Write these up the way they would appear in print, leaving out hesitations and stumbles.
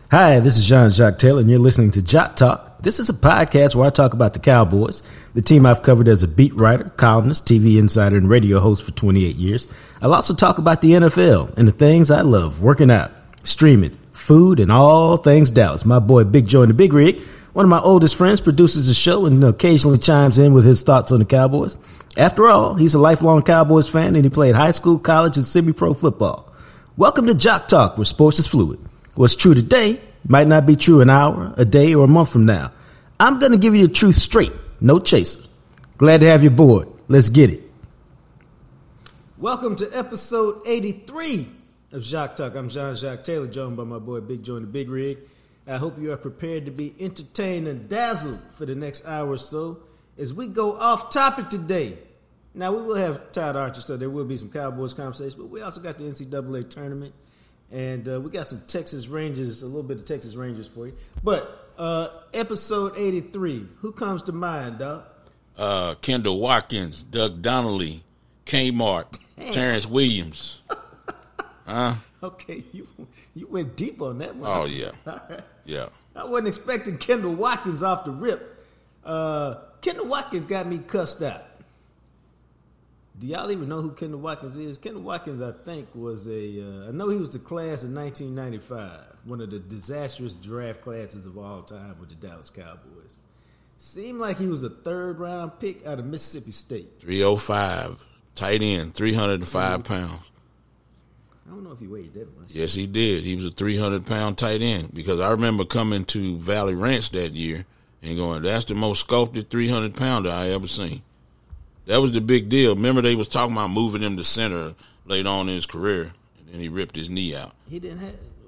Hi, this is Jean-Jacques Taylor, and you're listening to Jock Talk. This is a podcast where I talk about the Cowboys, the team I've covered as a beat writer, columnist, TV insider, and radio host for 28 years. I'll also talk about the NFL and the things I love, working out, streaming, food, and all things Dallas. My boy Big Joe in the Big Rig, one of my oldest friends, produces the show and occasionally chimes in with his thoughts on the Cowboys. After all, he's a lifelong Cowboys fan, and he played high school, college, and semi-pro football. Welcome to Jock Talk, where sports is fluid. What's true today might not be true an hour, a day, or a month from now. I'm going to give you the truth straight, no chaser. Glad to have you aboard. Let's get it. Welcome to episode 83 of Jock Talk. I'm Jean-Jacques Taylor, joined by my boy Big Joe in the Big Rig. I hope you are prepared to be entertained and dazzled for the next hour or so as we go off topic today. Now, we will have Todd Archer, so there will be some Cowboys conversation, but we also got the NCAA tournament. And we got some Texas Rangers, a little bit of Texas Rangers for you. But episode 83, who comes to mind, Doc? Kendall Watkins, Doug Donnelly, Kmart, Terrence Williams. Okay, you went deep on that one. Oh, yeah. All right. Yeah. I wasn't expecting Kendall Watkins off the rip. Kendall Watkins got me cussed out. Do y'all even know who Kendall Watkins is? Kendall Watkins, I think, was I know he was the class of 1995, one of the disastrous draft classes of all time with the Dallas Cowboys. Seemed like he was a third-round pick out of Mississippi State. 305, tight end, 305 pounds. I don't know if he weighed that much. Yes, he did. He was a 300-pound tight end because I remember coming to Valley Ranch that year and going, that's the most sculpted 300-pounder I ever seen. That was the big deal. Remember, they was talking about moving him to center later on in his career, and then he ripped his knee out. He didn't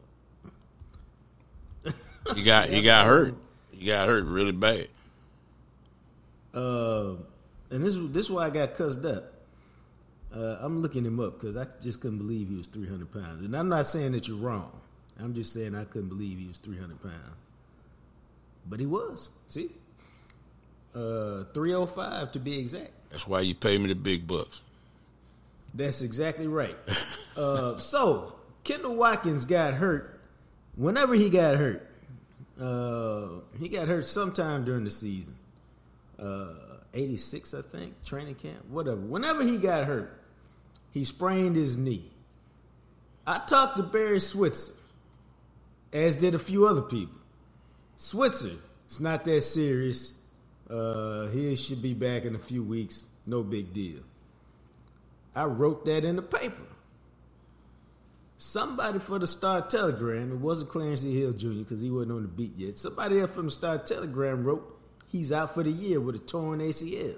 have. He got hurt. He got hurt really bad. And this is why I got cussed up. I'm looking him up because I just couldn't believe he was 300 pounds. And I'm not saying that you're wrong. I'm just saying I couldn't believe he was 300 pounds. But he was. See? 305 to be exact. That's why you pay me the big bucks. That's exactly right. So, Kendall Watkins got hurt. Whenever he got hurt sometime during the season. 86, I think, training camp, whatever. Whenever he got hurt, he sprained his knee. I talked to Barry Switzer, as did a few other people. Switzer, it's not that serious. He should be back in a few weeks. No big deal. I wrote that in the paper. Somebody for the Star-Telegram, it wasn't Clarence E. Hill Jr. because he wasn't on the beat yet. Somebody else from the Star-Telegram wrote, he's out for the year with a torn ACL.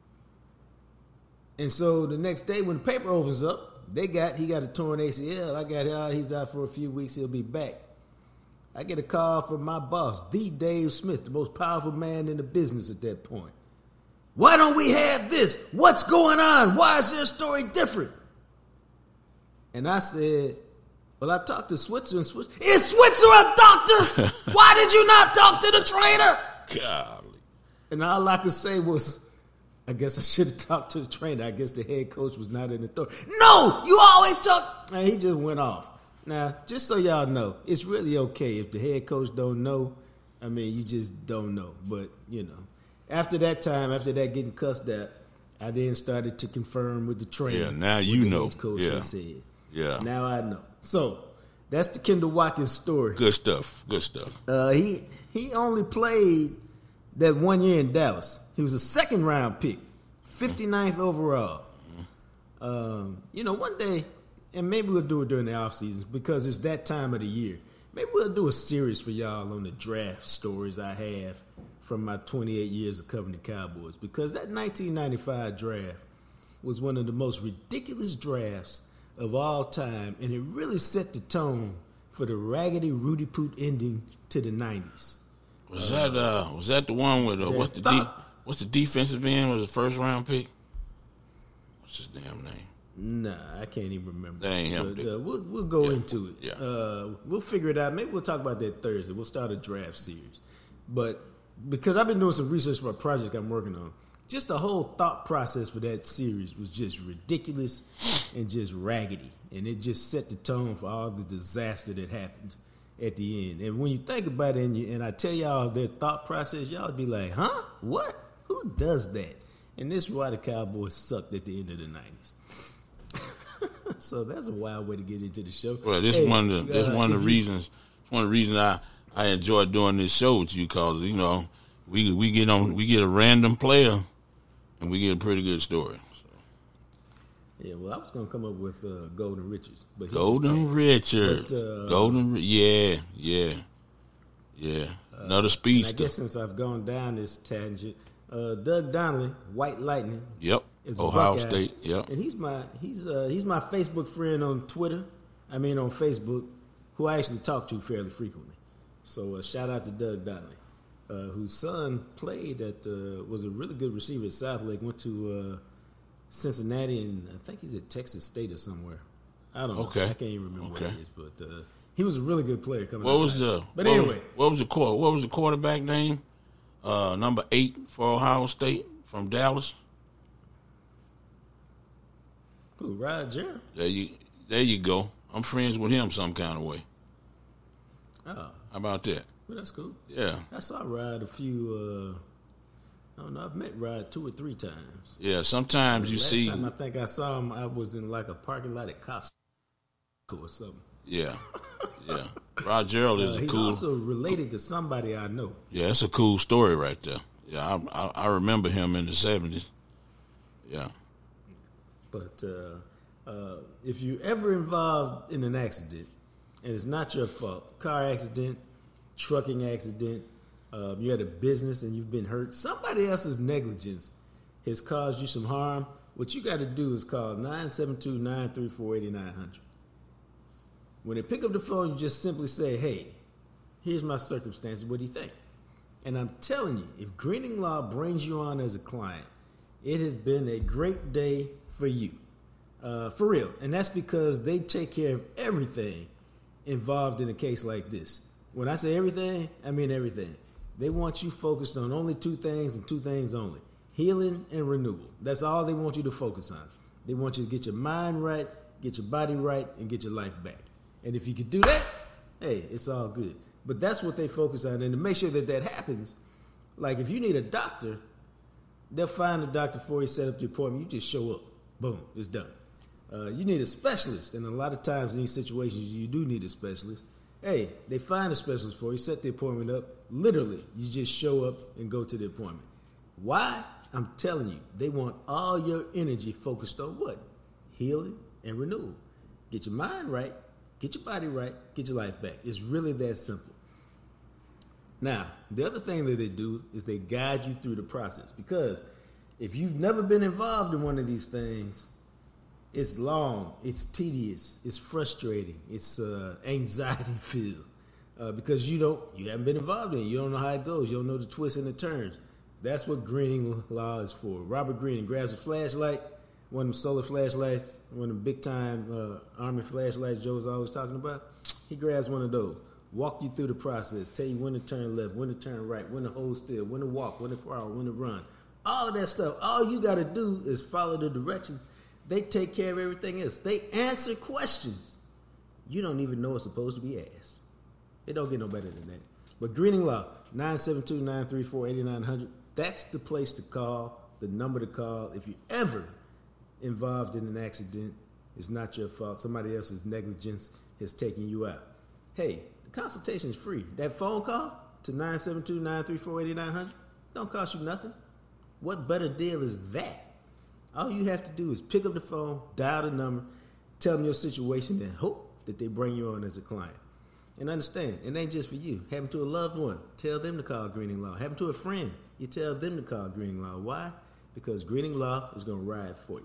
And so the next day when the paper opens up, he got a torn ACL. I got he's out for a few weeks. He'll be back. I get a call from my boss, the Dave Smith, the most powerful man in the business at that point. Why don't we have this? What's going on? Why is their story different? And I said, well, I talked to Switzer and Switzer. Is Switzer a doctor? Why did you not talk to the trainer? Golly. And all I could say was, I guess I should have talked to the trainer. I guess the head coach was not in authority. No, you always talk. And he just went off. Now, just so y'all know, it's really okay if the head coach don't know. I mean, you just don't know. But, you know, after that time, after that getting cussed out, I then started to confirm with the trainer. Yeah, now you know. Coach yeah. Said. Yeah. Now I know. So, that's the Kendall Watkins story. Good stuff. Good stuff. He only played that 1 year in Dallas. He was a second-round pick, 59th overall. You know, one day, and maybe we'll do it during the offseason because it's that time of the year. Maybe we'll do a series for y'all on the draft stories I have from my 28 years of covering the Cowboys because that 1995 draft was one of the most ridiculous drafts of all time, and it really set the tone for the raggedy Rudy Poot ending to the 90s. Was that the one with what's the defensive end? Was the first round pick? What's his damn name? Nah, I can't even remember. That ain't him. But, we'll go into it. Yeah. We'll figure it out. Maybe we'll talk about that Thursday. We'll start a draft series. But because I've been doing some research for a project I'm working on, just the whole thought process for that series was just ridiculous and just raggedy. And it just set the tone for all the disaster that happened at the end. And when you think about it, and I tell y'all their thought process, y'all be like, huh? What? Who does that? And this is why the Cowboys sucked at the end of the 90s. So that's a wild way to get into the show. Well, this one of the reasons. One of the reasons I enjoy doing this show with you, because we get a random player and we get a pretty good story. So. Yeah, well, I was gonna come up with Golden Richards, but Golden Richards, yeah. Another speedster. I guess since I've gone down this tangent, Doug Donnelly, White Lightning. Yep. Ohio State. Yep. And he's my Facebook friend on Twitter. On Facebook, who I actually talk to fairly frequently. So shout out to Doug Donnelly, whose son played was a really good receiver at Southlake. Went to Cincinnati, and I think he's at Texas State or somewhere. I don't know. Okay. I can't even remember where he is, but he was a really good player coming out. What was the quarterback name? Number 8 for Ohio State from Dallas. Who, Rod Gerald? There you go. I'm friends with him some kind of way. Oh. How about that? Well, that's cool. Yeah. I saw Rod a few, I don't know, I've met Rod 2 or 3 times. Yeah, sometimes Last time I think I saw him, I was in like a parking lot at Costco or something. Yeah. Rod Gerald is he's also related to somebody I know. Yeah, it's a cool story right there. Yeah, I remember him in the 70s. Yeah. But if you're ever involved in an accident, and it's not your fault, car accident, trucking accident, you're at a business and you've been hurt, somebody else's negligence has caused you some harm, what you got to do is call 972-934-8900. When they pick up the phone, you just simply say, hey, here's my circumstances, what do you think? And I'm telling you, if Greening Law brings you on as a client, it has been a great day for you. For real. And that's because they take care of everything involved in a case like this. When I say everything, I mean everything. They want you focused on only 2 things and 2 things only: healing and renewal. That's all they want you to focus on. They want you to get your mind right, get your body right, and get your life back. And if you could do that, hey, it's all good. But that's what they focus on. And to make sure that that happens, like if you need a doctor, they'll find a doctor for you, set up the appointment. You just show up. Boom, it's done. You need a specialist. And a lot of times in these situations, you do need a specialist. Hey, they find a specialist for you, set the appointment up. Literally, you just show up and go to the appointment. Why? I'm telling you, they want all your energy focused on what? Healing and renewal. Get your mind right, get your body right, get your life back. It's really that simple. Now, the other thing that they do is they guide you through the process, because if you've never been involved in one of these things, it's long, it's tedious, it's frustrating, it's anxiety-filled, because you haven't been involved in it. You don't know how it goes. You don't know the twists and the turns. That's what Greening Law is for. Robert Greening grabs a flashlight, one of them solar flashlights, one of them big-time Army flashlights Joe's always talking about. He grabs one of those, walk you through the process, tell you when to turn left, when to turn right, when to hold still, when to walk, when to crawl, when to run. All that stuff. All you got to do is follow the directions. They take care of everything else. They answer questions you don't even know are supposed to be asked. It don't get no better than that. But Greening Law, 972-934-8900. That's the place to call, the number to call. If you're ever involved in an accident, it's not your fault. Somebody else's negligence has taken you out. Hey, the consultation is free. That phone call to 972-934-8900 don't cost you nothing. What better deal is that? All you have to do is pick up the phone, dial the number, tell them your situation, and hope that they bring you on as a client. And understand, it ain't just for you. Happen to a loved one, tell them to call Greening Law. Happen to a friend, you tell them to call Greening Law. Why? Because Greening Law is going to ride for you.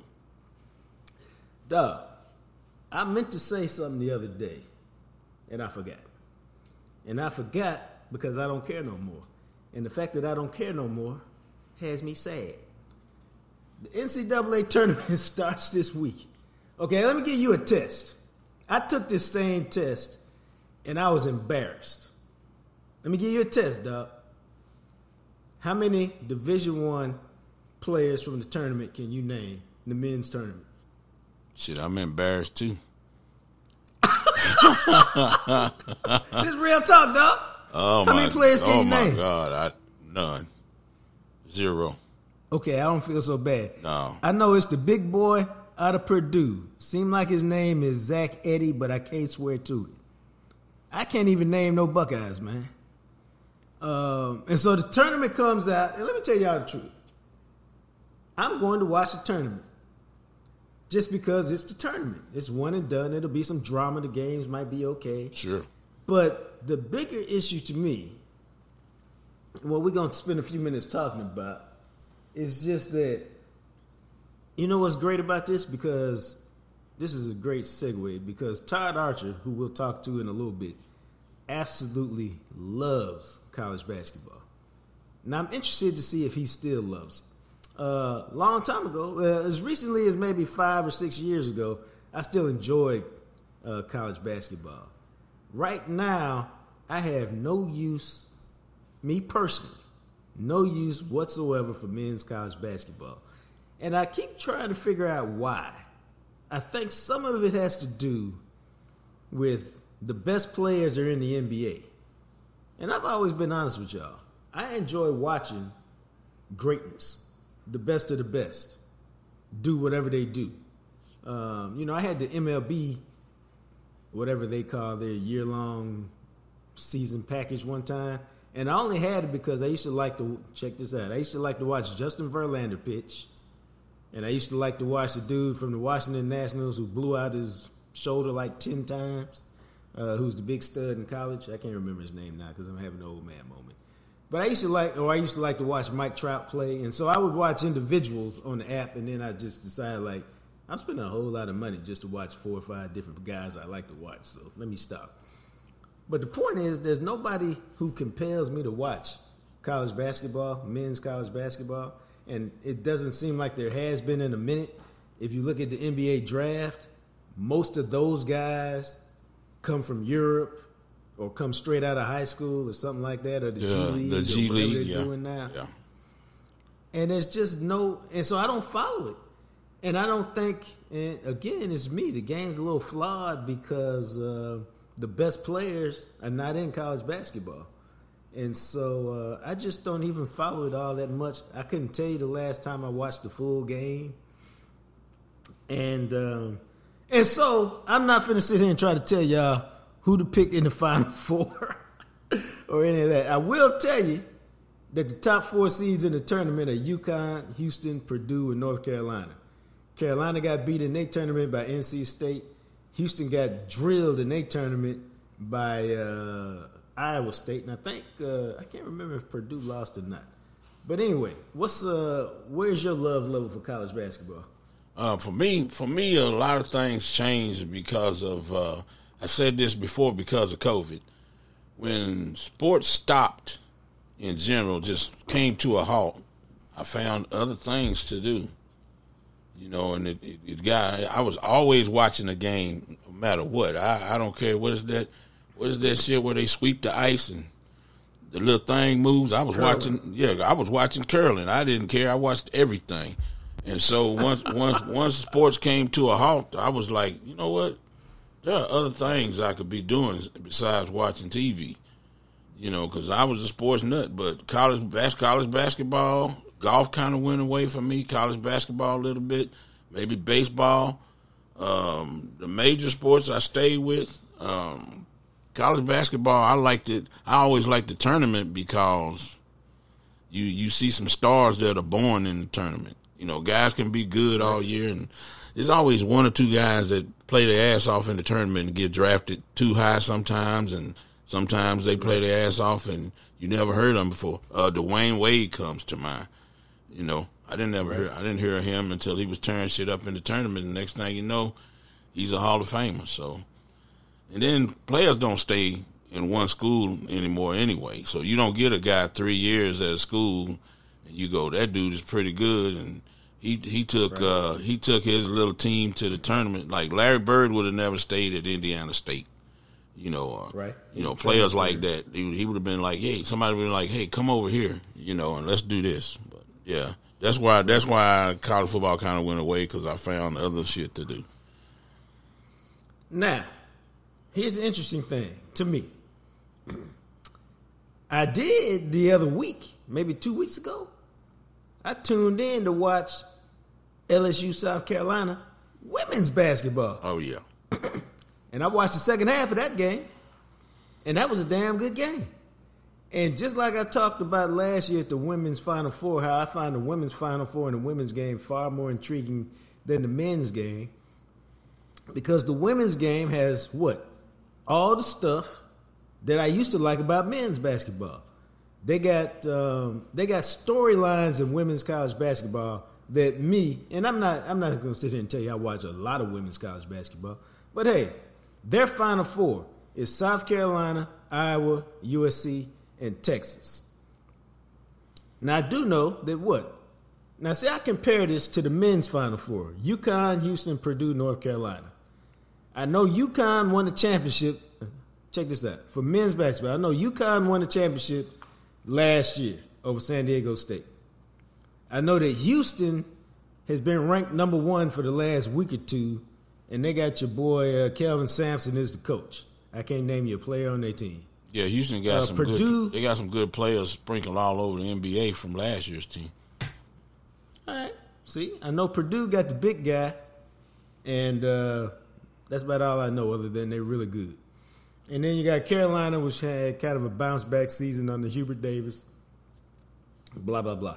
Dog, I meant to say something the other day, and I forgot. And I forgot because I don't care no more. And the fact that I don't care no more has me sad. The NCAA tournament starts this week. Okay, let me give you a test. I took this same test, and I was embarrassed. Let me give you a test, dog. How many Division I players from the tournament can you name in the men's tournament? Shit, I'm embarrassed too. This real talk, dog. Oh, How many players can you name? Oh, my God. None. 0. Okay, I don't feel so bad. No. I know it's the big boy out of Purdue. Seemed like his name is Zach Edey, but I can't swear to it. I can't even name no Buckeyes, man. And so the tournament comes out, and let me tell y'all the truth. I'm going to watch the tournament just because it's the tournament. It's one and done. It'll be some drama. The games might be okay. Sure. But the bigger issue to me, what we're going to spend a few minutes talking about, is just that, you know what's great about this? Because this is a great segue, because Todd Archer, who we'll talk to in a little bit, absolutely loves college basketball. Now, I'm interested to see if he still loves it. Long time ago, as recently as maybe 5 or 6 years ago, I still enjoyed college basketball. Right now, I have no use, me personally, no use whatsoever for men's college basketball. And I keep trying to figure out why. I think some of it has to do with the best players are in the NBA. And I've always been honest with y'all. I enjoy watching greatness, the best of the best, do whatever they do. I had the MLB, whatever they call their year-long season package one time, and I only had it because I used to like to, check this out, I used to like to watch Justin Verlander pitch, and I used to like to watch the dude from the Washington Nationals who blew out his shoulder like 10 times, who's the big stud in college. I can't remember his name now because I'm having an old man moment. But I used to like to watch Mike Trout play, and so I would watch individuals on the app, and then I just decided, like, I'm spending a whole lot of money just to watch 4 or 5 different guys I like to watch, so let me stop. But the point is, there's nobody who compels me to watch college basketball, men's college basketball, and it doesn't seem like there has been in a minute. If you look at the NBA draft, most of those guys come from Europe or come straight out of high school or something like that, or the G League, the G or whatever League, they're doing now. Yeah. And there's just and so I don't follow it. And I don't think, and again, it's me, the game's a little flawed because the best players are not in college basketball. And so I just don't even follow it all that much. I couldn't tell you the last time I watched the full game. And so I'm not finna sit here and try to tell y'all who to pick in the Final Four or any of that. I will tell you that the top 4 seeds in the tournament are UConn, Houston, Purdue, and North Carolina. Carolina got beat in their tournament by NC State. Houston got drilled in their tournament by Iowa State. And I think, I can't remember if Purdue lost or not. But anyway, where's your love level for college basketball? For me, a lot of things changed because of, I said this before, because of COVID. When sports stopped in general, just came to a halt, I found other things to do. And I was always watching the game no matter what. I don't care. What is that shit where they sweep the ice and the little thing moves? I was watching curling. I didn't care. I watched everything. And so once sports came to a halt, I was like, you know what? There are other things I could be doing besides watching TV. Because I was a sports nut. But college basketball, golf kind of went away from me. College basketball a little bit, maybe baseball. The major sports I stayed with. College basketball, I liked it. I always liked the tournament because you see some stars that are born in the tournament. Guys can be good all year, and there's always 1 or 2 guys that play their ass off in the tournament and get drafted too high sometimes, and sometimes they play their ass off and you never heard them before. Dwayne Wade comes to mind. I didn't hear him until he was tearing shit up in the tournament. And the next thing you know, he's a Hall of Famer. So, and then players don't stay in one school anymore anyway. So you don't get a guy 3 years at a school and you go, that dude is pretty good, and he took his little team to the tournament. Like Larry Bird would have never stayed at Indiana State. Players like that. He would have been like, hey, somebody would have been like, hey, come over here, and let's do this. But yeah, that's why college football kind of went away, because I found other shit to do. Now, Here's the interesting thing to me. I did the other week, maybe 2 weeks ago. I tuned in to watch LSU South Carolina women's basketball. Oh, yeah. And I watched the second half of that game, and that was a damn good game. And just like I talked about last year at the women's Final Four, how I find the women's Final Four and the women's game far more intriguing than the men's game, because the women's game has what? All the stuff that I used to like about men's basketball. They got storylines in women's college basketball that me, and I'm not going to sit here and tell you I watch a lot of women's college basketball, but hey, their Final Four is South Carolina, Iowa, USC, and Texas. Now I do know that what? Now see, I compare this to the men's Final Four: UConn, Houston, Purdue, North Carolina. I know UConn won the championship. Check this out. For men's basketball, I know UConn won the championship last year over San Diego State. I know that Houston has been ranked number 1 for the last week or two, and they got your boy Kelvin Sampson as the coach. I can't name you a player on their team. Yeah, Houston got some Purdue, good. They got some good players sprinkled all over the NBA from last year's team. All right. See, I know Purdue got the big guy, and that's about all I know other than they're really good. And then you got Carolina, which had kind of a bounce-back season under Hubert Davis, blah, blah, blah.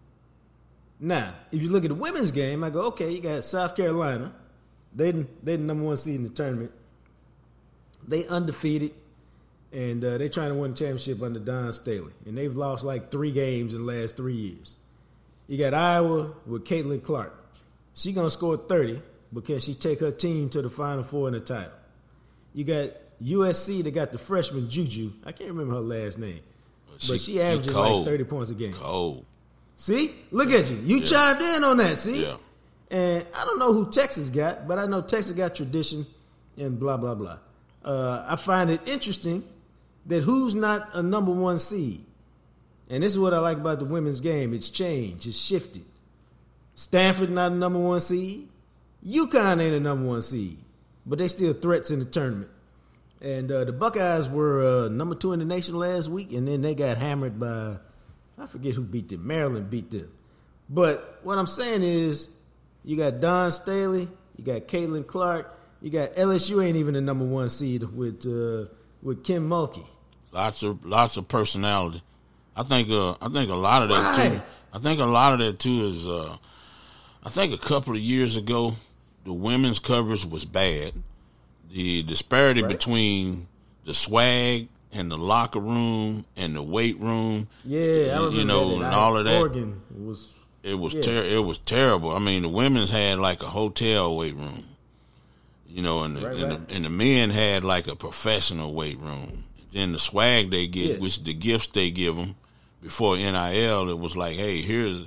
Now, if you look at the women's game, I go, okay, you got South Carolina. They're the number 1 seed in the tournament. They undefeated, and they're trying to win the championship under Don Staley. And they've lost like 3 games in the last 3 years. You got Iowa with Caitlin Clark. She's going to score 30, but can she take her team to the Final Four in the title? You got USC that got the freshman Juju. I can't remember her last name. But she averaging like 30 points a game. Cold. See? Look at you. You chimed in on that, see? Yeah. And I don't know who Texas got, but I know Texas got tradition and blah, blah, blah. I find it interesting that who's not a number 1 seed. And this is what I like about the women's game. It's changed. It's shifted. Stanford not a number 1 seed. UConn ain't a number 1 seed. But they still threats in the tournament. And the Buckeyes were number 2 in the nation last week, and then they got hammered by, I forget who beat them. Maryland beat them. But what I'm saying is, you got Don Staley, you got Caitlin Clark, you got LSU ain't even the number 1 seed with Kim Mulkey. Lots of personality. I think a lot of that too. I think a lot of that too is. I think a couple of years ago, the women's coverage was bad. The disparity between the swag and the locker room and the weight room, I remember and all of that. Oregon was it was terrible. I mean, the women's had like a hotel weight room, and the men had like a professional weight room. Then the swag they get, which the gifts they give them before NIL, it was like, hey, here's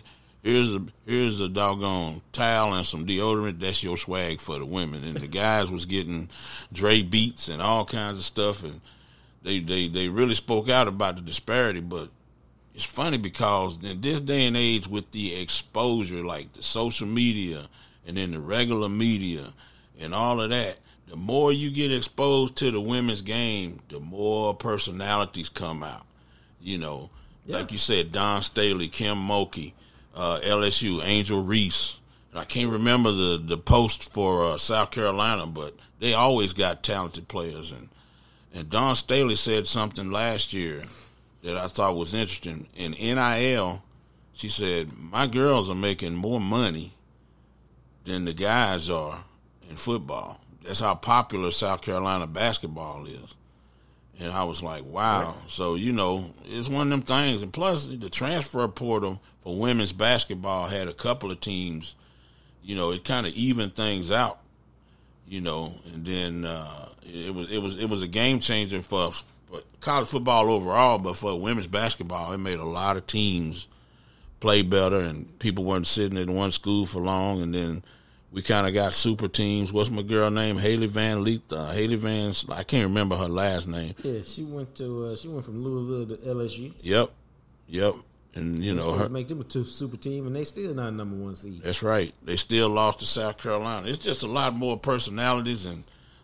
a doggone towel and some deodorant. That's your swag for the women. And the guys was getting Dre Beats and all kinds of stuff, and they really spoke out about the disparity. But it's funny because in this day and age, with the exposure, like the social media and then the regular media and all of that, the more you get exposed to the women's game, the more personalities come out. Like you said, Don Staley, Kim Mulkey, LSU, Angel Reese. And I can't remember the post for South Carolina, but they always got talented players. And Don Staley said something last year that I thought was interesting. In NIL, she said, my girls are making more money than the guys are in football. That's how popular South Carolina basketball is. And I was like, wow. Right. So, it's one of them things. And plus, the transfer portal for women's basketball had a couple of teams. It kind of evened things out, and then it was a game changer for college football overall, but for women's basketball, it made a lot of teams play better, and people weren't sitting at one school for long. And then we kind of got super teams. What's my girl name? Haley Van Leet. I can't remember her last name. Yeah, she went from Louisville to LSU. Yep. And her make them a super team, and they still not number 1 seed. That's right. They still lost to South Carolina. It's just a lot more personalities and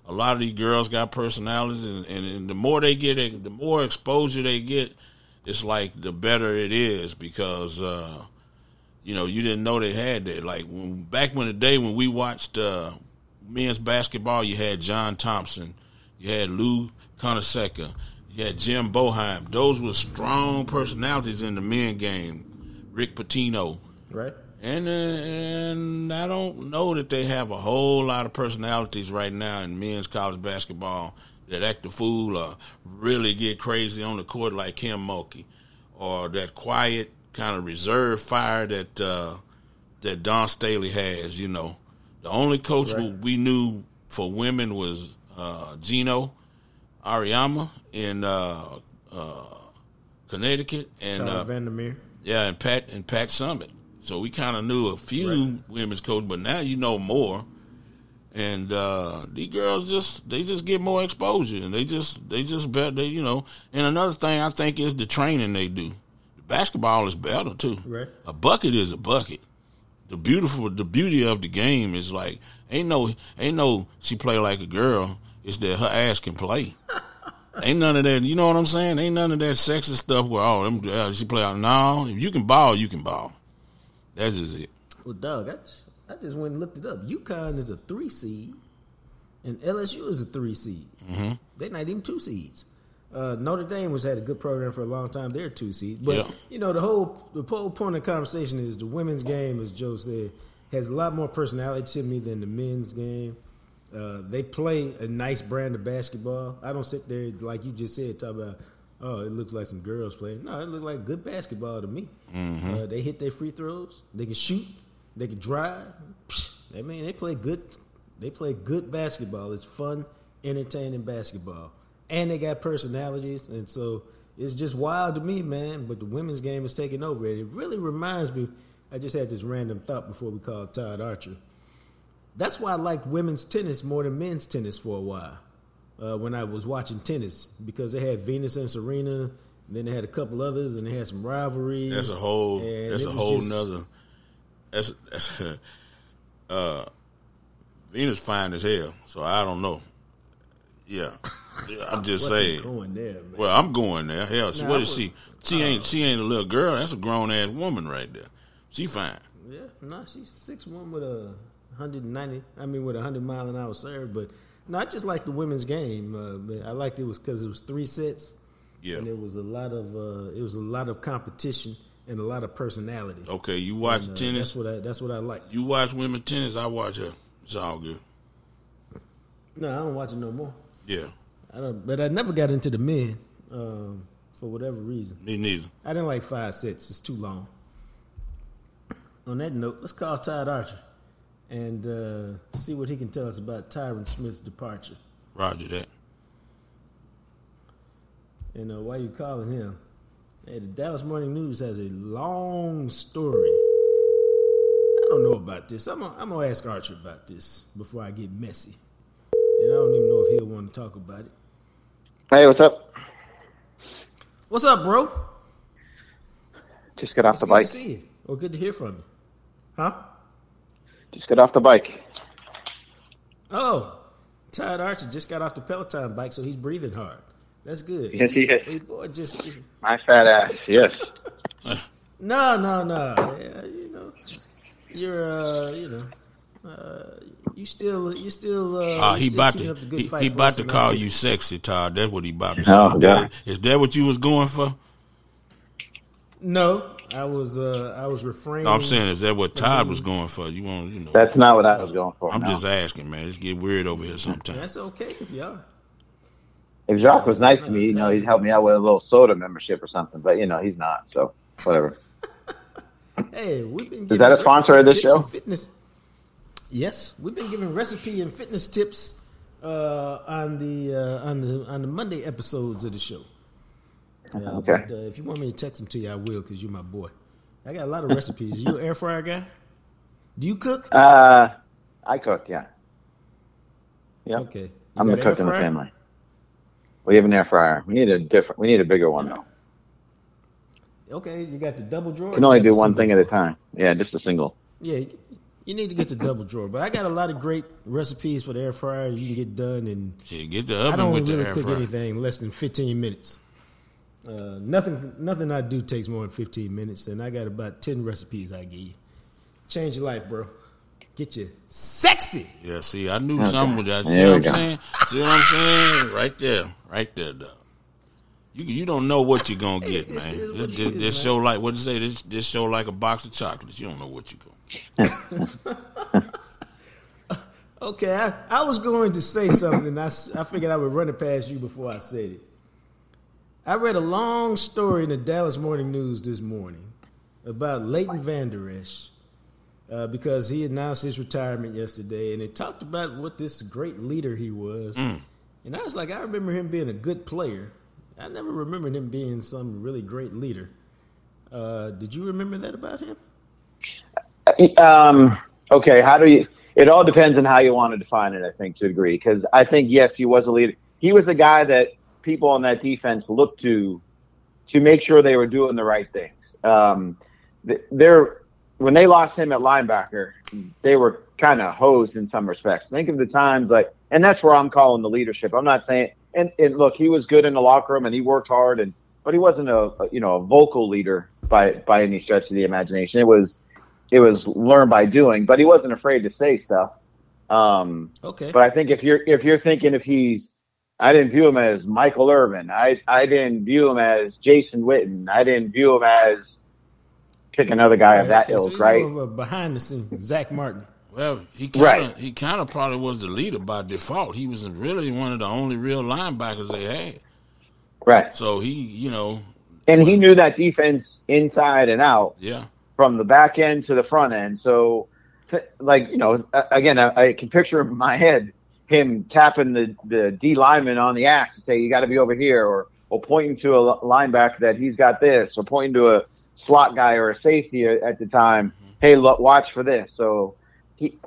a lot of these girls got personalities, and the more they get, the more exposure they get, it's like the better it is because, you know, you didn't know they had that. Like back in the day when we watched men's basketball, you had John Thompson, you had Lou Conaseca, you had Jim Boeheim. Those were strong personalities in the men game. Rick Pitino. Right. And I don't know that they have a whole lot of personalities right now in men's college basketball that act the fool or really get crazy on the court like Kim Mulkey, or that quiet kind of reserved fire that Don Staley has. You know, the only coach we knew for women was Gino Auriemma in Connecticut, and Tyler Vandermeer. Yeah, and Pat Summitt. So we kind of knew a few women's coaches, but now you know more. And these girls just get more exposure, and they just better, you know. And another thing I think is the training they do. The basketball is better too. Right. A bucket is a bucket. The beauty of the game is like ain't no she play like a girl. It's that her ass can play. Ain't none of that. You know what I'm saying? Ain't none of that sexist stuff where she play out. No, if you can ball, you can ball. That's just it. Well, dog, I just went and looked it up. UConn is a 3 seed, and LSU is a 3 seed. Mm-hmm. They're not even 2 seeds. Notre Dame had a good program for a long time. They're a 2 seed. But, you know, the whole point of the conversation is the women's game, as Joe said, has a lot more personality to me than the men's game. They play a nice brand of basketball. I don't sit there, like you just said, talk about, oh, it looks like some girls playing. No, it looks like good basketball to me. Mm-hmm. They hit their free throws. They can shoot. They can drive. I mean, they play good. They play good basketball. It's fun, entertaining basketball, and they got personalities. And so it's just wild to me, man. But the women's game is taking over. It really reminds me. I just had this random thought before we called Todd Archer. That's why I liked women's tennis more than men's tennis for a while. When I was watching tennis, because they had Venus and Serena, and then they had a couple others, and they had some rivalries. That's a whole nother. That's Venus fine as hell, so I don't know. Yeah, I'm just saying. Going there, man. Well, I'm going there. Hell, what is she? She ain't a little girl. That's a grown ass woman right there. She fine. Yeah, no, she's 6'1" with a 190. I mean, with a 100-mile-an-hour serve, but. No, I just like the women's game. I liked it because it was 3 sets, and it was a lot of competition and a lot of personality. Okay, you watch tennis. That's what I like. You watch women's tennis. I watch her. It's all good. No, I don't watch it no more. Yeah, I don't. But I never got into the men for whatever reason. Me neither. I didn't like 5 sets. It's too long. On that note, let's call Todd Archer and see what he can tell us about Tyron Smith's departure. Roger that. And why you calling him? Hey, the Dallas Morning News has a long story. I don't know about this. I'm gonna ask Archer about this before I get messy. And I don't even know if he'll want to talk about it. Hey, what's up? What's up, bro? Just got off the bike. Good to see you. Or good to hear from you. Huh? Just got off the bike. Oh, Todd Archer just got off the Peloton bike, so he's breathing hard. That's good. Yes, he is. Hey, boy, my fat ass, yes. No. Yeah, you still. He about to call you sexy, Todd. That's what he about to say. Oh, God. Is that what you was going for? No, I was refraining. No, I'm saying, is that what Todd was going for? You want, That's not what I was going for. I'm just asking, man. Just get weird over here sometimes. That's okay if you are. If Jacques was nice to me, he'd help me out with a little soda membership or something. But he's not. So whatever. Hey, we've been. Is that a sponsor of this show? Fitness. Yes, we've been giving recipe and fitness tips on the Monday episodes of the show. Okay. But, if you want me to text them to you, I will, because you're my boy. I got a lot of recipes. You an air fryer guy? Do you cook? I cook. Yeah. Yeah. Okay. I'm the cook in the family. We have an air fryer. We need a bigger one though. Okay, you got the double drawer. You can only do one thing at a time. Yeah, just a single. Yeah, You need to get the double drawer. But I got a lot of great recipes for the air fryer you can get done. And get the oven with the air fryer. I don't really cook anything less than 15 minutes. Nothing I do takes more than 15 minutes, and I got about 10 recipes I give you. Change your life, bro. Get you sexy. Yeah, see, I knew something with that. See what I'm saying? See what I'm saying? Right there, dog. You don't know what you're gonna get, man. This show like what you say? This show like a box of chocolates. You don't know what you're gonna. Okay, I was going to say something. I figured I would run it past you before I said it. I read a long story in the Dallas Morning News this morning about Leighton Vander Esch because he announced his retirement yesterday, and it talked about what this great leader he was. And I was like, I remember him being a good player. I never remembered him being some really great leader. Did you remember that about him? Okay, it all depends on how you want to define it, I think, to a degree. Because I think, yes, he was a leader. He was a guy that people on that defense looked to make sure they were doing the right things. When they lost him at linebacker, they were kind of hosed in some respects. Think of the times and that's where I'm calling the leadership. I'm not saying, and look, he was good in the locker room and he worked hard, but he wasn't a vocal leader by any stretch of the imagination. It was learned by doing, but he wasn't afraid to say stuff. Okay. But I think if you're thinking I didn't view him as Michael Irvin. I didn't view him as Jason Witten. I didn't view him as pick another guy of that ilk, so right? More of a behind the scenes, Zach Martin. Well, he kind of probably was the leader by default. He was really one of the only real linebackers they had. Right. So he, and he knew that defense inside and out. Yeah. From the back end to the front end. So, again, I can picture in my head him tapping the D lineman on the ass to say, you got to be over here, or pointing to a linebacker that he's got this, or pointing to a slot guy or a safety at the time. Hey, look, watch for this. So he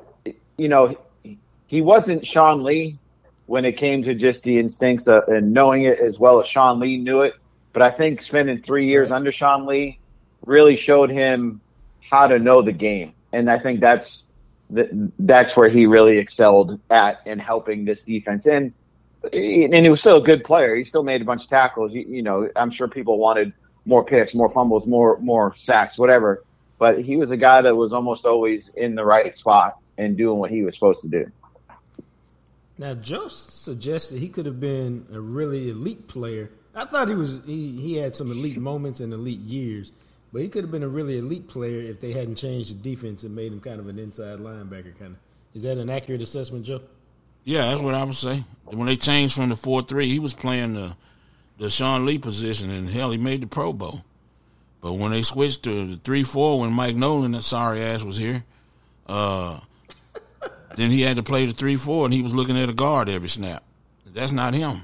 wasn't Sean Lee when it came to just the instincts and knowing it as well as Sean Lee knew it. But I think spending 3 years under Sean Lee really showed him how to know the game. And I think that's where he really excelled at in helping this defense. And he was still a good player. He still made a bunch of tackles. I'm sure people wanted more picks, more fumbles, more sacks, whatever. But he was a guy that was almost always in the right spot and doing what he was supposed to do. Now, Joe suggested he could have been a really elite player. I thought he had some elite moments and elite years. But he could have been a really elite player if they hadn't changed the defense and made him kind of an inside linebacker kind of. Is that an accurate assessment, Joe? Yeah, that's what I would say. When they changed from the 4-3, he was playing the Sean Lee position, and hell, he made the Pro Bowl. But when they switched to the 3-4, when Mike Nolan, that sorry ass, was here, then he had to play the 3-4, and he was looking at a guard every snap. That's not him.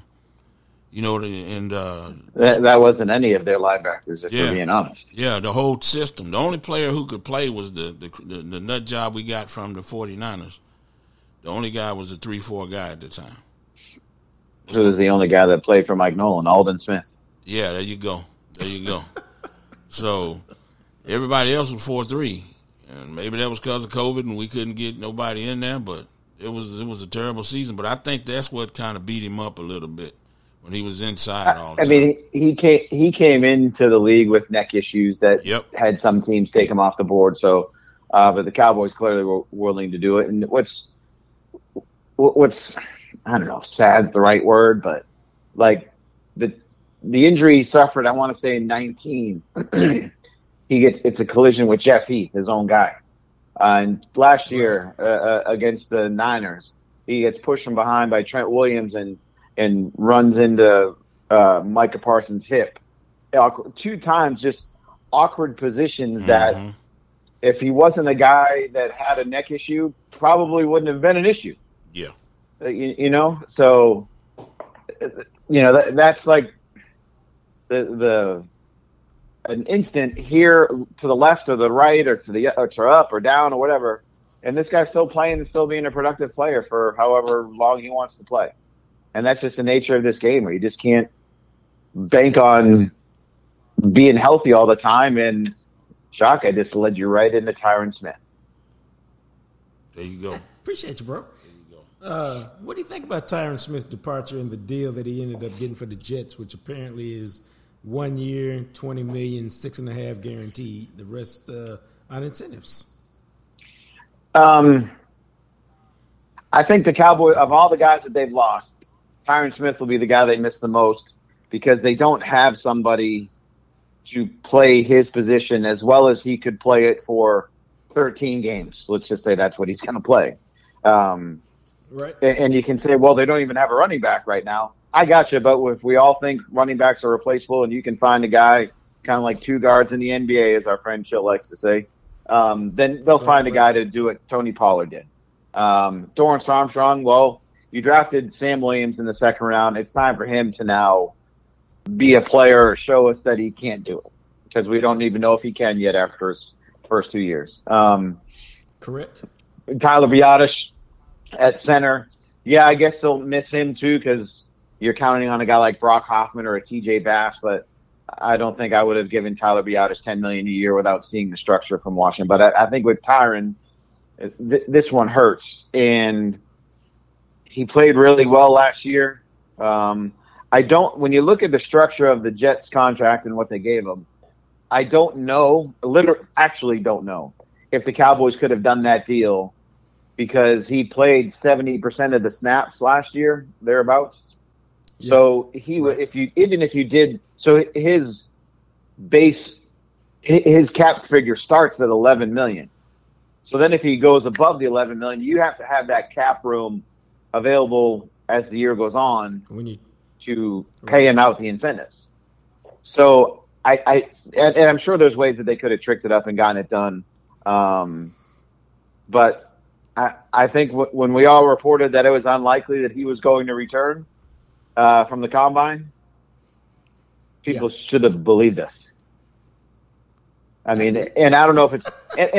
That wasn't any of their linebackers, if we're being honest. Yeah, the whole system. The only player who could play was the nut job we got from the 49ers. The only guy was a 3-4 guy at the time. Who was the only guy that played for Mike Nolan? Alden Smith. Yeah, there you go. So everybody else was 4-3. And maybe that was because of COVID and we couldn't get nobody in there, but it was a terrible season. But I think that's what kind of beat him up a little bit. When he was inside all the time. I mean, he came into the league with neck issues that had some teams take him off the board. So, but the Cowboys clearly were willing to do it. And what's I don't know, sad's the right word, but like the injury he suffered, I want to say in 19, it's a collision with Jeff Heath, his own guy. And last year against the Niners, he gets pushed from behind by Trent Williams and runs into Micah Parsons' hip. 2 times, just awkward positions that if he wasn't a guy that had a neck issue, probably wouldn't have been an issue. Yeah. So, that's like an instant here to the left or the right or to up or down or whatever. And this guy's still playing and still being a productive player for however long he wants to play. And that's just the nature of this game where you just can't bank on being healthy all the time. And, Shock, I just led you right into Tyron Smith. There you go. Appreciate you, bro. There you go. What do you think about Tyron Smith's departure and the deal that he ended up getting for the Jets, which apparently is 1 year, $20 million, 6.5 guaranteed, the rest on incentives? I think the Cowboys, of all the guys that they've lost, Tyron Smith will be the guy they miss the most because they don't have somebody to play his position as well as he could play it for 13 games. Let's just say that's what he's going to play. Right. And you can say, well, they don't even have a running back right now. I got you, but if we all think running backs are replaceable and you can find a guy kind of like two guards in the NBA, as our friend Chill likes to say, then they'll find a guy to do what Tony Pollard did. Dorrance Armstrong, well, you drafted Sam Williams in the second round. It's time for him to now be a player or show us that he can't do it because we don't even know if he can yet after his first 2 years. Correct. Tyler Biadasz at center. Yeah, I guess they'll miss him too because you're counting on a guy like Brock Hoffman or a TJ Bass, but I don't think I would have given Tyler Biadasz $10 million a year without seeing the structure from Washington. But I think with Tyron, this one hurts. And he played really well last year. When you look at the structure of the Jets contract and what they gave him, I don't know, actually don't know if the Cowboys could have done that deal because he played 70% of the snaps last year, thereabouts. Yeah. So if you did, so his cap figure starts at $11 million. So then if he goes above the $11 million, you have to have that cap room available as the year goes on to pay him out the incentives. So and I'm sure there's ways that they could have tricked it up and gotten it done. But I think when we all reported that it was unlikely that he was going to return from the combine, people should have believed us. I mean, and I don't know if it's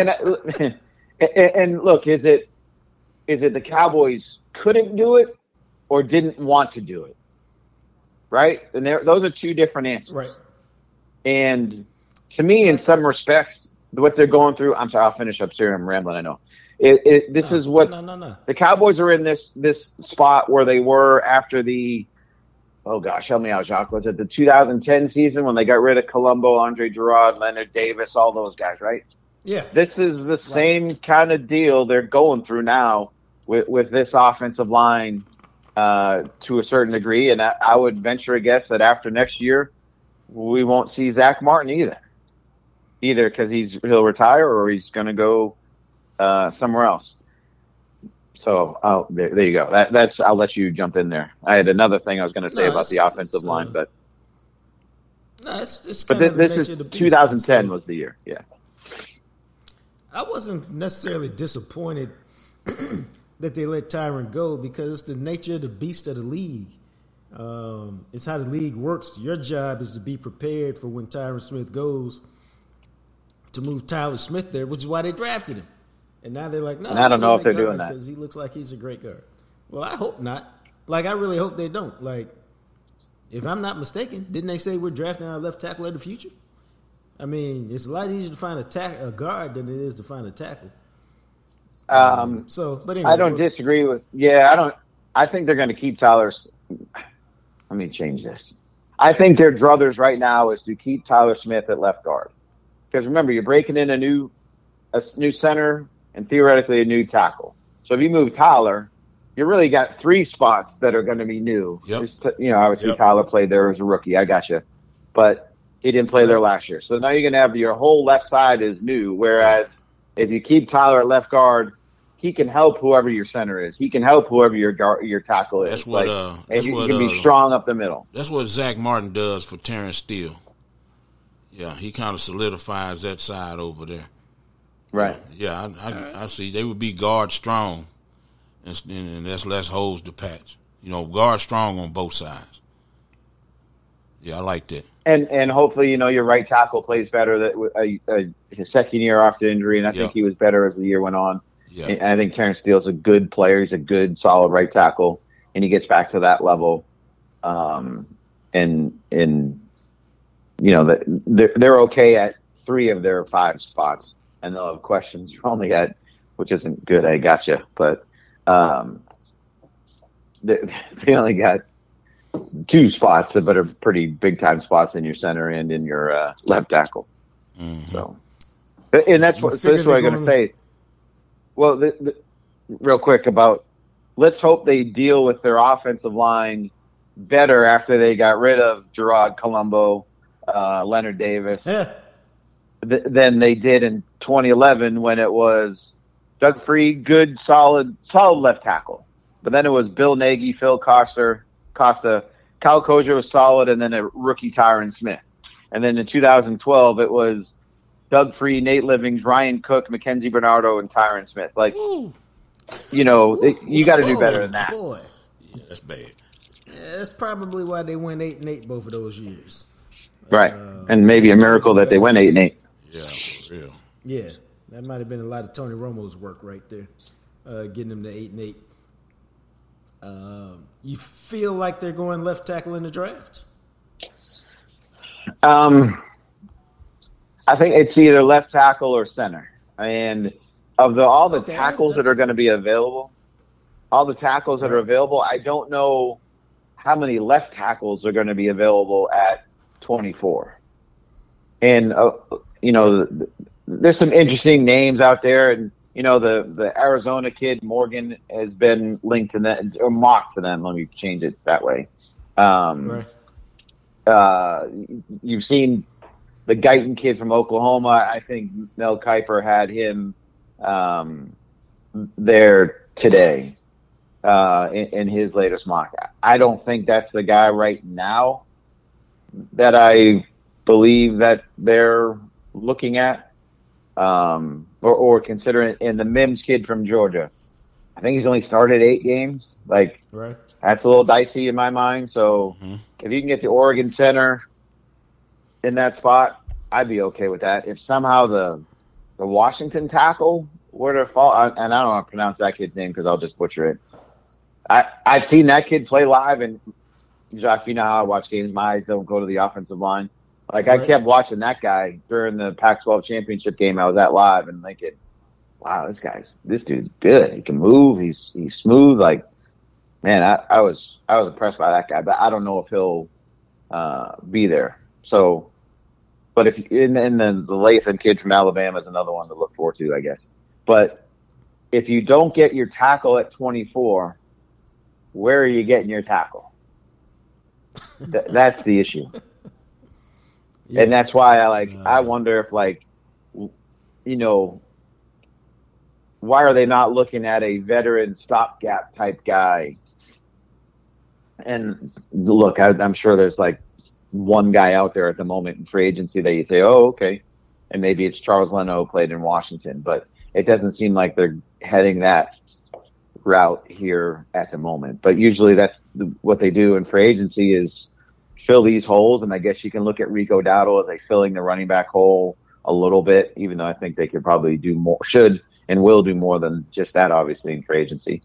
and look, is it the Cowboys couldn't do it or didn't want to do it? Right? And those are two different answers. Right. And to me, in some respects, what they're going through, I'm sorry, I'll finish up here. I'm rambling, I know. The Cowboys are in this spot where they were after oh gosh, help me out, Jacques. Was it the 2010 season when they got rid of Colombo, Andre Gerard, Leonard Davis, all those guys, right? Yeah. This is the same kind of deal they're going through now with this offensive line to a certain degree. And I would venture a guess that after next year, we won't see Zach Martin either because he'll retire or he's going to go somewhere else. So there you go. That's I'll let you jump in there. I had another thing I was going to say about the offensive line, but it's this is 2010 was the year. Yeah, I wasn't necessarily disappointed that they let Tyron go because it's the nature of the beast of the league. It's how the league works. Your job is to be prepared for when Tyron Smith goes to move Tyler Smith there, which is why they drafted him. And now they're like, no, and I don't know if they're doing that because he looks like he's a great guard. Well, I hope not. Like, I really hope they don't. Like, if I'm not mistaken, didn't they say we're drafting our left tackle of the future? I mean, it's a lot easier to find a guard than it is to find a tackle. But anyway, I don't disagree with. Yeah, I think they're going to keep Tyler's. Let me change this. I think their druthers right now is to keep Tyler Smith at left guard because remember you're breaking in a new center and theoretically a new tackle. So if you move Tyler, you really got three spots that are going to be new. Yep. Obviously Tyler played there as a rookie. I got you, but he didn't play there last year. So now you're going to have your whole left side is new. Whereas if you keep Tyler at left guard, he can help whoever your center is. He can help whoever your tackle is. He can be strong up the middle. That's what Zach Martin does for Terrence Steele. Yeah, he kind of solidifies that side over there. Right. Yeah, I see. They would be guard strong, and that's less holes to patch. Guard strong on both sides. Yeah, I like that. And hopefully, your right tackle plays better. His second year after injury, and I think he was better as the year went on. Yeah. And I think Terrence Steele's a good player. He's a good, solid right tackle, and he gets back to that level. They're okay at 3 of their 5 spots, and they'll have questions only at which isn't good. I gotcha, but they only got 2 spots that are pretty big time spots in your center and in your left tackle. Mm-hmm. So, and that's what I'm going to say. Well, real quick about, let's hope they deal with their offensive line better after they got rid of Gerard Colombo, Leonard Davis, than they did in 2011 when it was Doug Freed, good, solid left tackle. But then it was Bill Nagy, Phil Costa, Kyle Kozier was solid, and then a rookie Tyron Smith. And then in 2012, it was Doug Freed, Nate Livings, Ryan Cook, Mackenzie Bernardo, and Tyron Smith. Like, you got to do better than that. Boy. Yeah, that's bad. Yeah, that's probably why they went 8-8 both of those years. Right. And maybe a miracle that they went 8-8. Yeah, for real. Yeah, that might have been a lot of Tony Romo's work right there, getting them to 8-8. You feel like they're going left tackle in the draft? I think it's either left tackle or center. And of all the tackles that are going to be available, I don't know how many left tackles are going to be available at 24. And there's some interesting names out there, and the Arizona kid Morgan has been linked to them, or mocked to them. Let me change it that way. Right. You've seen the Guyton kid from Oklahoma. I think Mel Kiper had him there today in his latest mock. I don't think that's the guy right now that I believe that they're looking at or considering. And the Mims kid from Georgia, I think he's only started 8 games. Like, right. That's a little dicey in my mind. So if you can get the Oregon center in that spot, I'd be okay with that. If somehow the Washington tackle were to fall, and I don't want to pronounce that kid's name because I'll just butcher it. I've seen that kid play live, and Jacques, you know how I watch games. My eyes don't go to the offensive line. Like, right. I kept watching that guy during the Pac-12 championship game I was at live and thinking, wow, this dude's good. He can move. He's smooth. Like, man, I was impressed by that guy, but I don't know if he'll be there. So, but if and then the Latham kid from Alabama is another one to look forward to, I guess. But if you don't get your tackle at 24, where are you getting your tackle? That's the issue. Yeah. And that's why I wonder if, why are they not looking at a veteran stopgap type guy? And look, I'm sure there's one guy out there at the moment in free agency that you say, oh, okay. And maybe it's Charles Leno, played in Washington, but it doesn't seem like they're heading that route here at the moment. But usually that's what they do in free agency is fill these holes. And I guess you can look at Rico Dowdle as filling the running back hole a little bit, even though I think they could probably do more, should and will do more than just that, obviously, in free agency.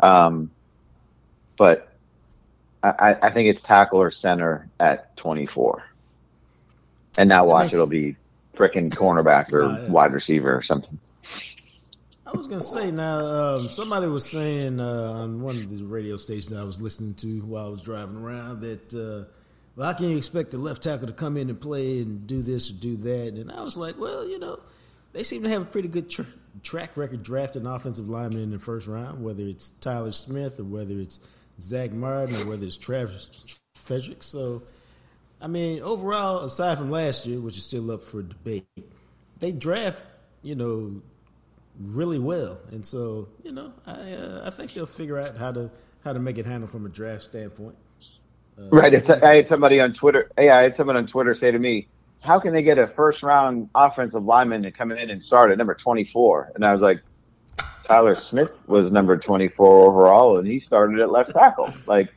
But I think it's tackle or center at 24. And now watch, it'll be frickin' cornerback or wide receiver or something. I was going to say, now, somebody was saying on one of the radio stations I was listening to while I was driving around that, well, how can you expect the left tackle to come in and play and do this or do that? And I was like, well, they seem to have a pretty good track record drafting offensive linemen in the first round, whether it's Tyler Smith or whether it's Zach Martin or whether it's Travis Frederick. So, I mean, overall, aside from last year, which is still up for debate, they draft, really well. And so, I think they'll figure out how to make it handle from a draft standpoint. Right. I had somebody on Twitter. Hey, I had someone on Twitter say to me, how can they get a first-round offensive lineman to come in and start at number 24? And I was like, Tyler Smith was number 24 overall, and he started at left tackle.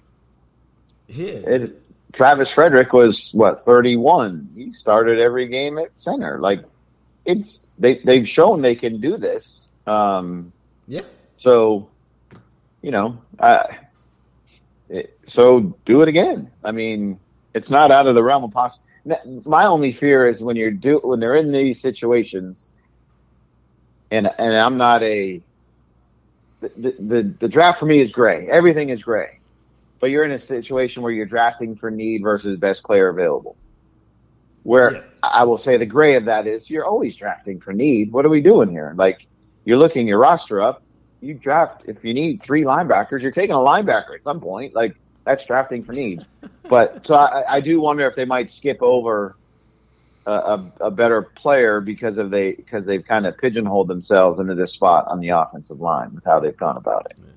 Travis Frederick was, 31? He started every game at center. They've shown they can do this. So, so do it again. I mean, it's not out of the realm of possibility. My only fear is when they're in these situations, and I'm not the draft for me is gray. Everything is gray, but you're in a situation where you're drafting for need versus best player available. Where I will say the gray of that is you're always drafting for need. What are we doing here? Like, you're looking your roster up. You draft, if you need 3 linebackers, you're taking a linebacker at some point. Like, that's drafting for need. But so I do wonder if they might skip over a better player because they've kind of pigeonholed themselves into this spot on the offensive line with how they've gone about it.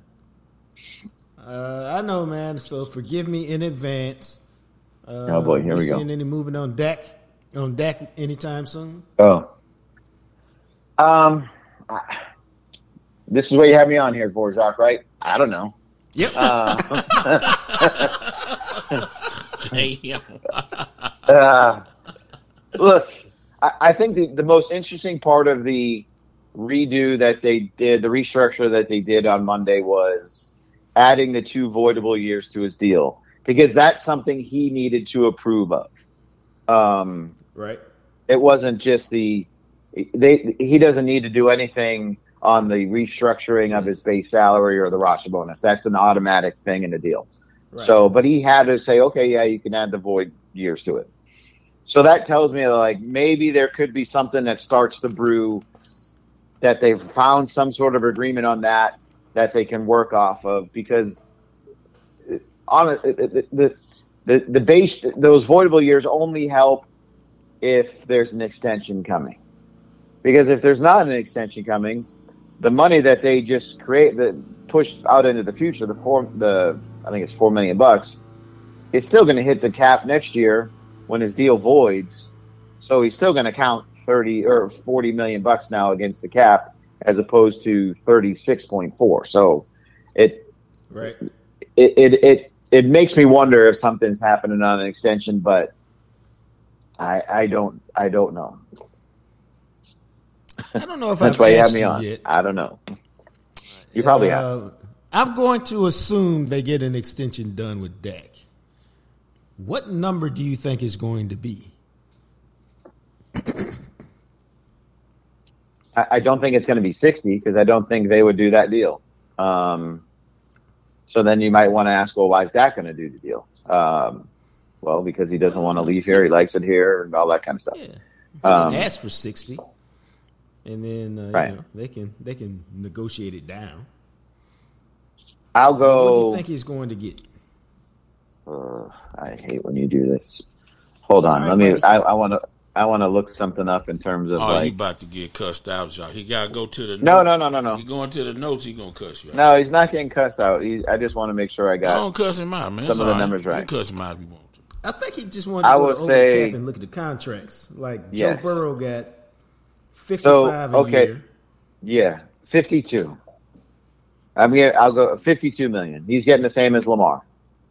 I know, man. So forgive me in advance. Oh boy, here we go. Seeing any movement on Dak anytime soon? Oh, this is what you have me on here for, Jacques, right? I don't know. Yep. Look, I think the most interesting part of the redo that they did, the restructure that they did on Monday, was adding the 2 voidable years to his deal, because that's something he needed to approve of. Right. It wasn't just he doesn't need to do anything on the restructuring of his base salary or the roster bonus. That's an automatic thing in the deal. Right. So, but he had to say, okay, yeah, you can add the void years to it. So that tells me, like, maybe there could be something that starts to brew, that they've found some sort of agreement on that they can work off of, because the base, those voidable years only help if there's an extension coming. Because if there's not an extension coming, the money that they just pushed out into the future, I think it's $4 million, it's still going to hit the cap next year when his deal voids. So he's still going to count 30 or $40 million now against the cap, as opposed to 36.4. So it makes me wonder if something's happening on an extension, but I don't know. I don't know if that's I've why you have asked me on. Yet. I don't know. You probably have. I'm going to assume they get an extension done with Dak. What number do you think is going to be? I don't think it's going to be 60, because I don't think they would do that deal. So then you might want to ask, well, why is Dak going to do the deal? Well, because he doesn't want to leave here. He likes it here and all that kind of stuff. Yeah. He can ask for 60. And then right. They can negotiate it down. I'll go. What do you think he's going to get? I hate when you do this. Hold on, let me. I want to look something up in terms of. Oh, he about to get cussed out, y'all. He got to go to the No. He going to the notes. He gonna cuss you out. No, he's not getting cussed out. I just want to make sure I got. Don't cuss him out, man. Some of the numbers right. You cuss him out if you want to. I think he just wanted to go to the cap and look at the contracts. Like yes. Joe Burrow got 55 a year. Yeah, 52. I'll go 52 million. He's getting the same as Lamar.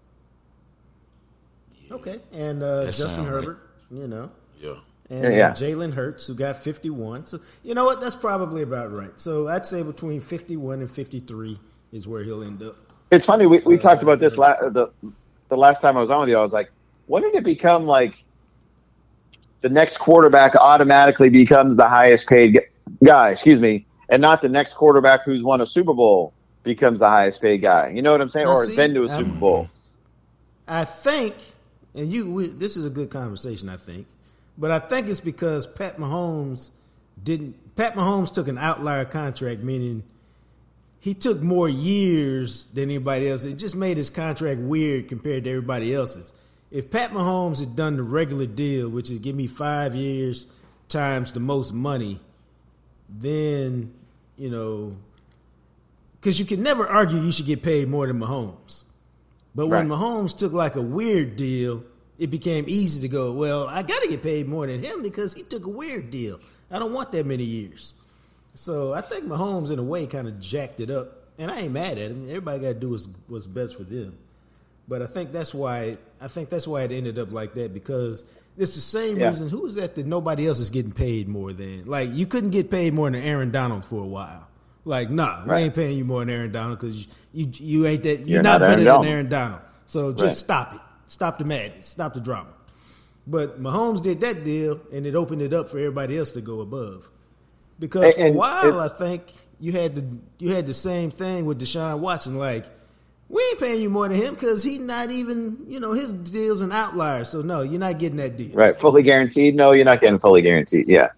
Okay, and Justin Herbert, right. Yeah. And Jalen Hurts, who got 51. So, you know what? That's probably about right. So I'd say between 51 and 53 is where he'll end up. It's funny. We talked about this the last time I was on with you. I was like, when did it become like the next quarterback automatically becomes the highest paid guy, and not the next quarterback who's won a Super Bowl becomes the highest paid guy? You know what I'm saying? Or has been to a Super Bowl. I think, and this is a good conversation, I think, but I think it's because Pat Mahomes took an outlier contract, meaning he took more years than anybody else. It just made his contract weird compared to everybody else's. If Pat Mahomes had done the regular deal, which is give me 5 years times the most money, then, because you can never argue you should get paid more than Mahomes. But when Mahomes took like a weird deal, it became easy to go, well, I got to get paid more than him because he took a weird deal. I don't want that many years. So I think Mahomes, in a way, kind of jacked it up. And I ain't mad at him. Everybody got to do what's best for them. But I think that's why it ended up like that, because it's the same reason. Who is that nobody else is getting paid more than? Like, you couldn't get paid more than Aaron Donald for a while. Like, we ain't paying you more than Aaron Donald because you ain't that. You're not better than Aaron Donald. So just stop it. Stop the madness. Stop the drama. But Mahomes did that deal, and it opened it up for everybody else to go above. Because for a while, I think you had the same thing with Deshaun Watson. Like, we ain't paying you more than him because he's not even, his deal's an outlier. So, no, you're not getting that deal. Right. Fully guaranteed? No, you're not getting fully guaranteed. Yeah.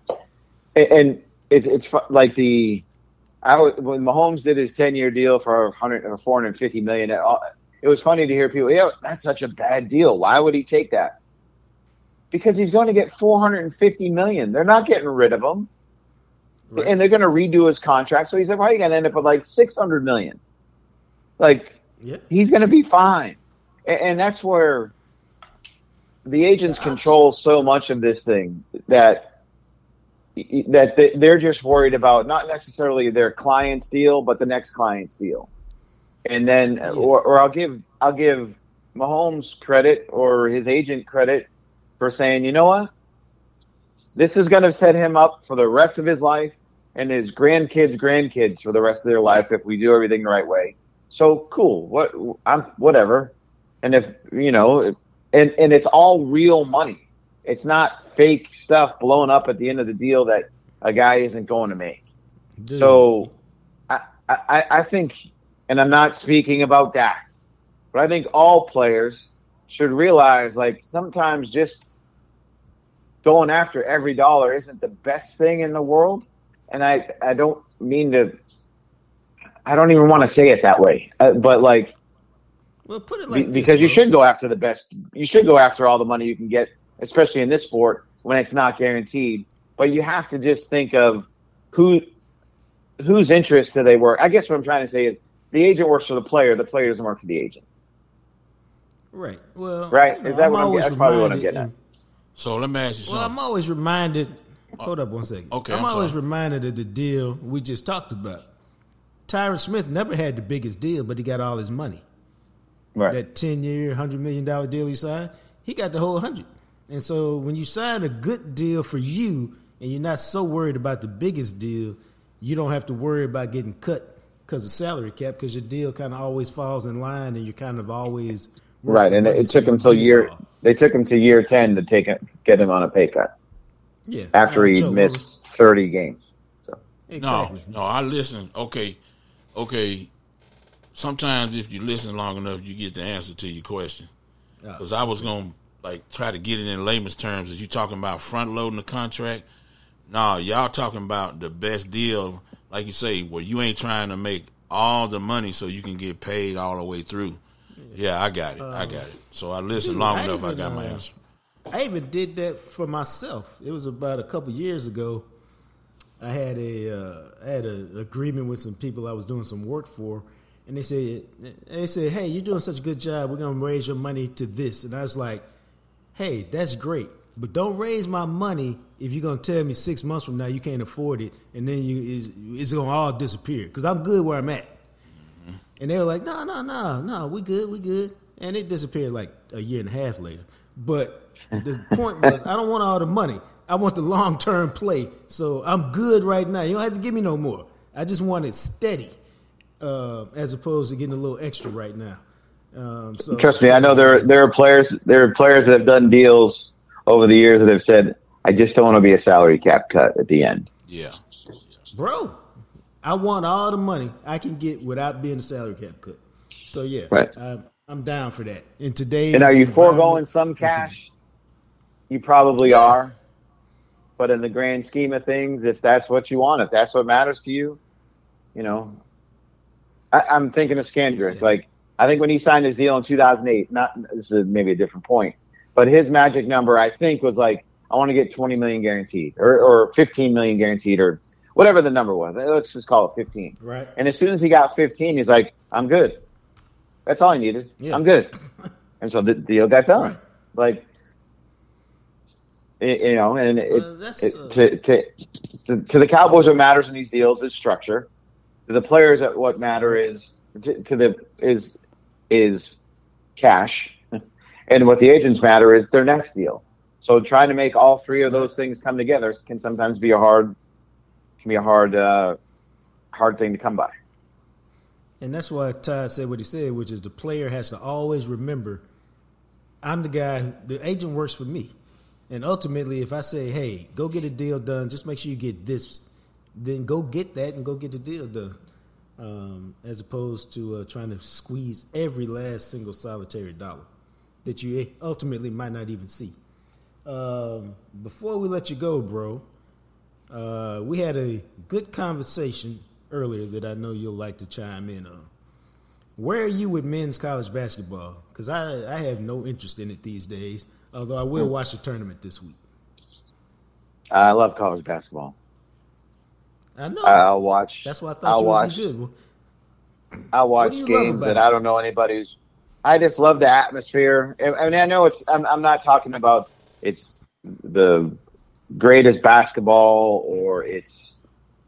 And it's like when Mahomes did his 10-year deal for $450 million, it was funny to hear people, that's such a bad deal. Why would he take that? Because he's going to get $450 million. They're not getting rid of him. Right. And they're going to redo his contract. So he's probably going to end up with like $600 million. He's going to be fine. And that's where the agents control so much of this thing that they're just worried about not necessarily their client's deal, but the next client's deal. And then, or I'll give Mahomes credit or his agent credit for saying, you know what? This is going to set him up for the rest of his life and his grandkids for the rest of their life if we do everything the right way. So cool. Whatever. And if and it's all real money. It's not fake stuff blowing up at the end of the deal that a guy isn't going to make. Dude. So I think, and I'm not speaking about Dak, but I think all players should realize, like, sometimes just going after every dollar isn't the best thing in the world. And I don't mean to. I don't even want to say it that way, but like, well, put it like because you should go after the best. You should go after all the money you can get, especially in this sport when it's not guaranteed. But you have to just think of whose interests do they work. I guess what I'm trying to say is the agent works for the player doesn't work for the agent. Right. Well, right. Is that what I'm getting? That's probably what I'm getting at. So let me ask you something. Well, I'm always reminded. Hold up one second. Okay. I'm always reminded of the deal we just talked about. Tyron Smith never had the biggest deal, but he got all his money. Right. That 10-year, $100 million deal he signed, he got the whole 100. And so when you sign a good deal for you and you're not so worried about the biggest deal, you don't have to worry about getting cut because of salary cap, because your deal kind of always falls in line and you're kind of always right. And it took him they took him to year 10 to get him on a pay cut. Yeah. After he missed 30 games. So exactly. No, I listen. Okay, sometimes if you listen long enough, you get the answer to your question. Because I was going to try to get it in layman's terms. Is you talking about front loading the contract? No, y'all talking about the best deal, like you say, where you ain't trying to make all the money so you can get paid all the way through. Yeah, I got it. So I listened long enough, I got my answer. I even did that for myself. It was about a couple years ago. I had an agreement with some people I was doing some work for, and they said, "Hey, you're doing such a good job. We're gonna raise your money to this." And I was like, "Hey, that's great, but don't raise my money if you're gonna tell me 6 months from now you can't afford it, and then it's gonna all disappear because I'm good where I'm at." Mm-hmm. And they were like, "No, we good," and it disappeared like a year and a half later. But the point was, I don't want all the money. I want the long-term play, so I'm good right now. You don't have to give me no more. I just want it steady, as opposed to getting a little extra right now. So trust me, I know there are players that have done deals over the years that have said, "I just don't want to be a salary cap cut at the end." Yeah, bro, I want all the money I can get without being a salary cap cut. So yeah, right. I'm down for that. In today's and are you foregoing some cash? You probably are. But in the grand scheme of things, if that's what you want, if that's what matters to you, I'm thinking of Scandrick. Like, I think when he signed his deal in 2008, this is maybe a different point, but his magic number, I think, was like, I want to get 20 million guaranteed or 15 million guaranteed or whatever the number was. Let's just call it 15. Right. And as soon as he got 15, he's like, I'm good. That's all I needed. Yeah. I'm good. And so the deal got done. Right. Like, and to the Cowboys, what matters in these deals is structure. To the players, what matter is cash, and what the agents matter is their next deal. So trying to make all three of those things come together can sometimes be a hard thing to come by. And that's why Todd said what he said, which is the player has to always remember, I'm the guy. The agent works for me. And ultimately, if I say, hey, go get a deal done, just make sure you get this then go get that and go get the deal done, as opposed to trying to squeeze every last single solitary dollar that you ultimately might not even see. Before we let you go, bro, we had a good conversation earlier that I know you'll like to chime in on. Where are you with men's college basketball? Because I have no interest in it these days, although I will watch the tournament this week. I love college basketball. I know. I'll watch. That's why I thought would be good. I'll watch games that I don't know anybody who's. I just love the atmosphere. I mean, I know it's. I'm not talking about it's the greatest basketball or it's.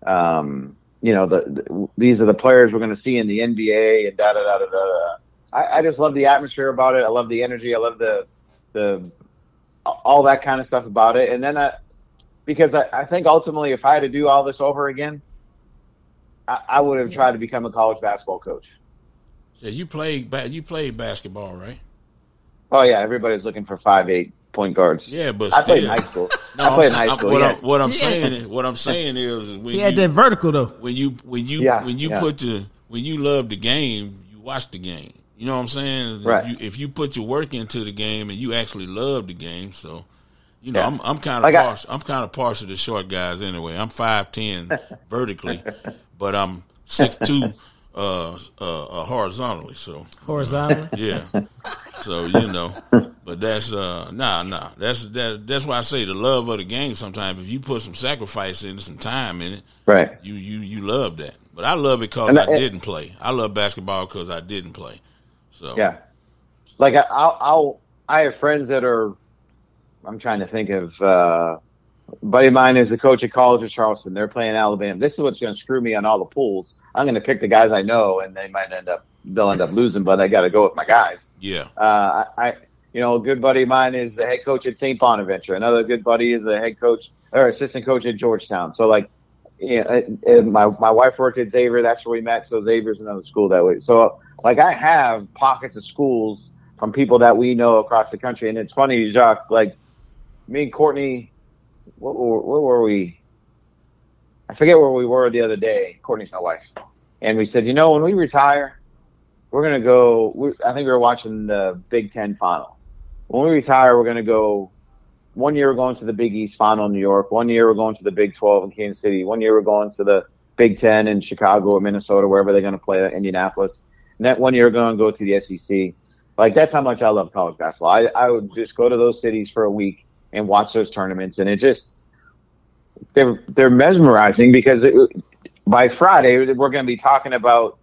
These are the players we're going to see in the NBA and da da da da da. I just love the atmosphere about it. I love the energy. I love the all that kind of stuff about it. And then because I think ultimately, if I had to do all this over again, I would have tried to become a college basketball coach. So you played basketball, right? Oh yeah, everybody's looking for 5'8" point guards. Yeah, but I played in high school. I played in high school. What I'm saying is when he had that vertical though. When you love the game, you watch the game. You know what I'm saying? Right. If you put your work into the game and you actually love the game, so I'm kind of partial to short guys anyway. I'm 5'10" vertically, but I'm 6'2" horizontally. So horizontally, yeah. So but that's That's why I say the love of the game. Sometimes if you put some sacrifice in it, some time in it, right? You love that. But I love it because I didn't play. I love basketball because I didn't play. So yeah, like I have friends that are. I'm trying to think of. A buddy of mine is the coach at College of Charleston. They're playing Alabama. This is what's going to screw me on all the pools. I'm going to pick the guys I know, and they'll end up losing. But I got to go with my guys. Yeah. A good buddy of mine is the head coach at St. Bonaventure. Another good buddy is the head coach or assistant coach at Georgetown. So my wife worked at Xavier. That's where we met. So Xavier's another school that way. So I have pockets of schools from people that we know across the country. And it's funny, Jacques, me and Courtney, where were we? I forget where we were the other day. Courtney's my wife. And we said, when we retire, we're going to go. I think we were watching the Big Ten final. When we retire, we're going to go. 1 year we're going to the Big East final in New York. 1 year we're going to the Big 12 in Kansas City. 1 year we're going to the Big Ten in Chicago or Minnesota, wherever they're going to play, Indianapolis. And that 1 year we're going to go to the SEC. That's how much I love college basketball. I would just go to those cities for a week and watch those tournaments, and it just they're mesmerizing because by Friday we're going to be talking about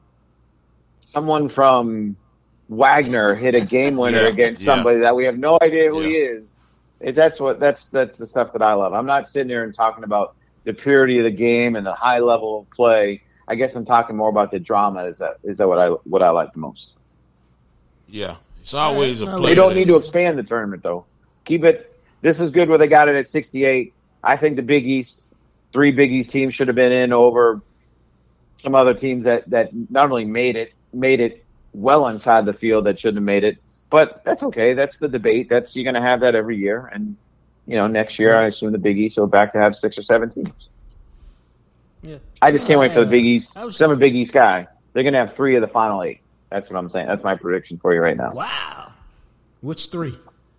someone from Wagner hit a game winner against somebody that we have no idea who he is. That's the stuff that I love. I'm not sitting there and talking about the purity of the game and the high level of play. I guess I'm talking more about the drama. Is that what I like the most? Yeah, it's always a play. They don't need to expand the tournament though. Keep it. This is good where they got it at 68. I think the Big East, 3 Big East teams should have been in over some other teams that not only made it well inside the field that shouldn't have made it, but that's okay. That's the debate. You're going to have that every year. And, next year I assume the Big East will back to have 6 or 7 teams. Yeah. I just can't wait for the Big East. I'm a Big East guy. They're going to have 3 of the final 8. That's what I'm saying. That's my prediction for you right now. Wow. Which 3?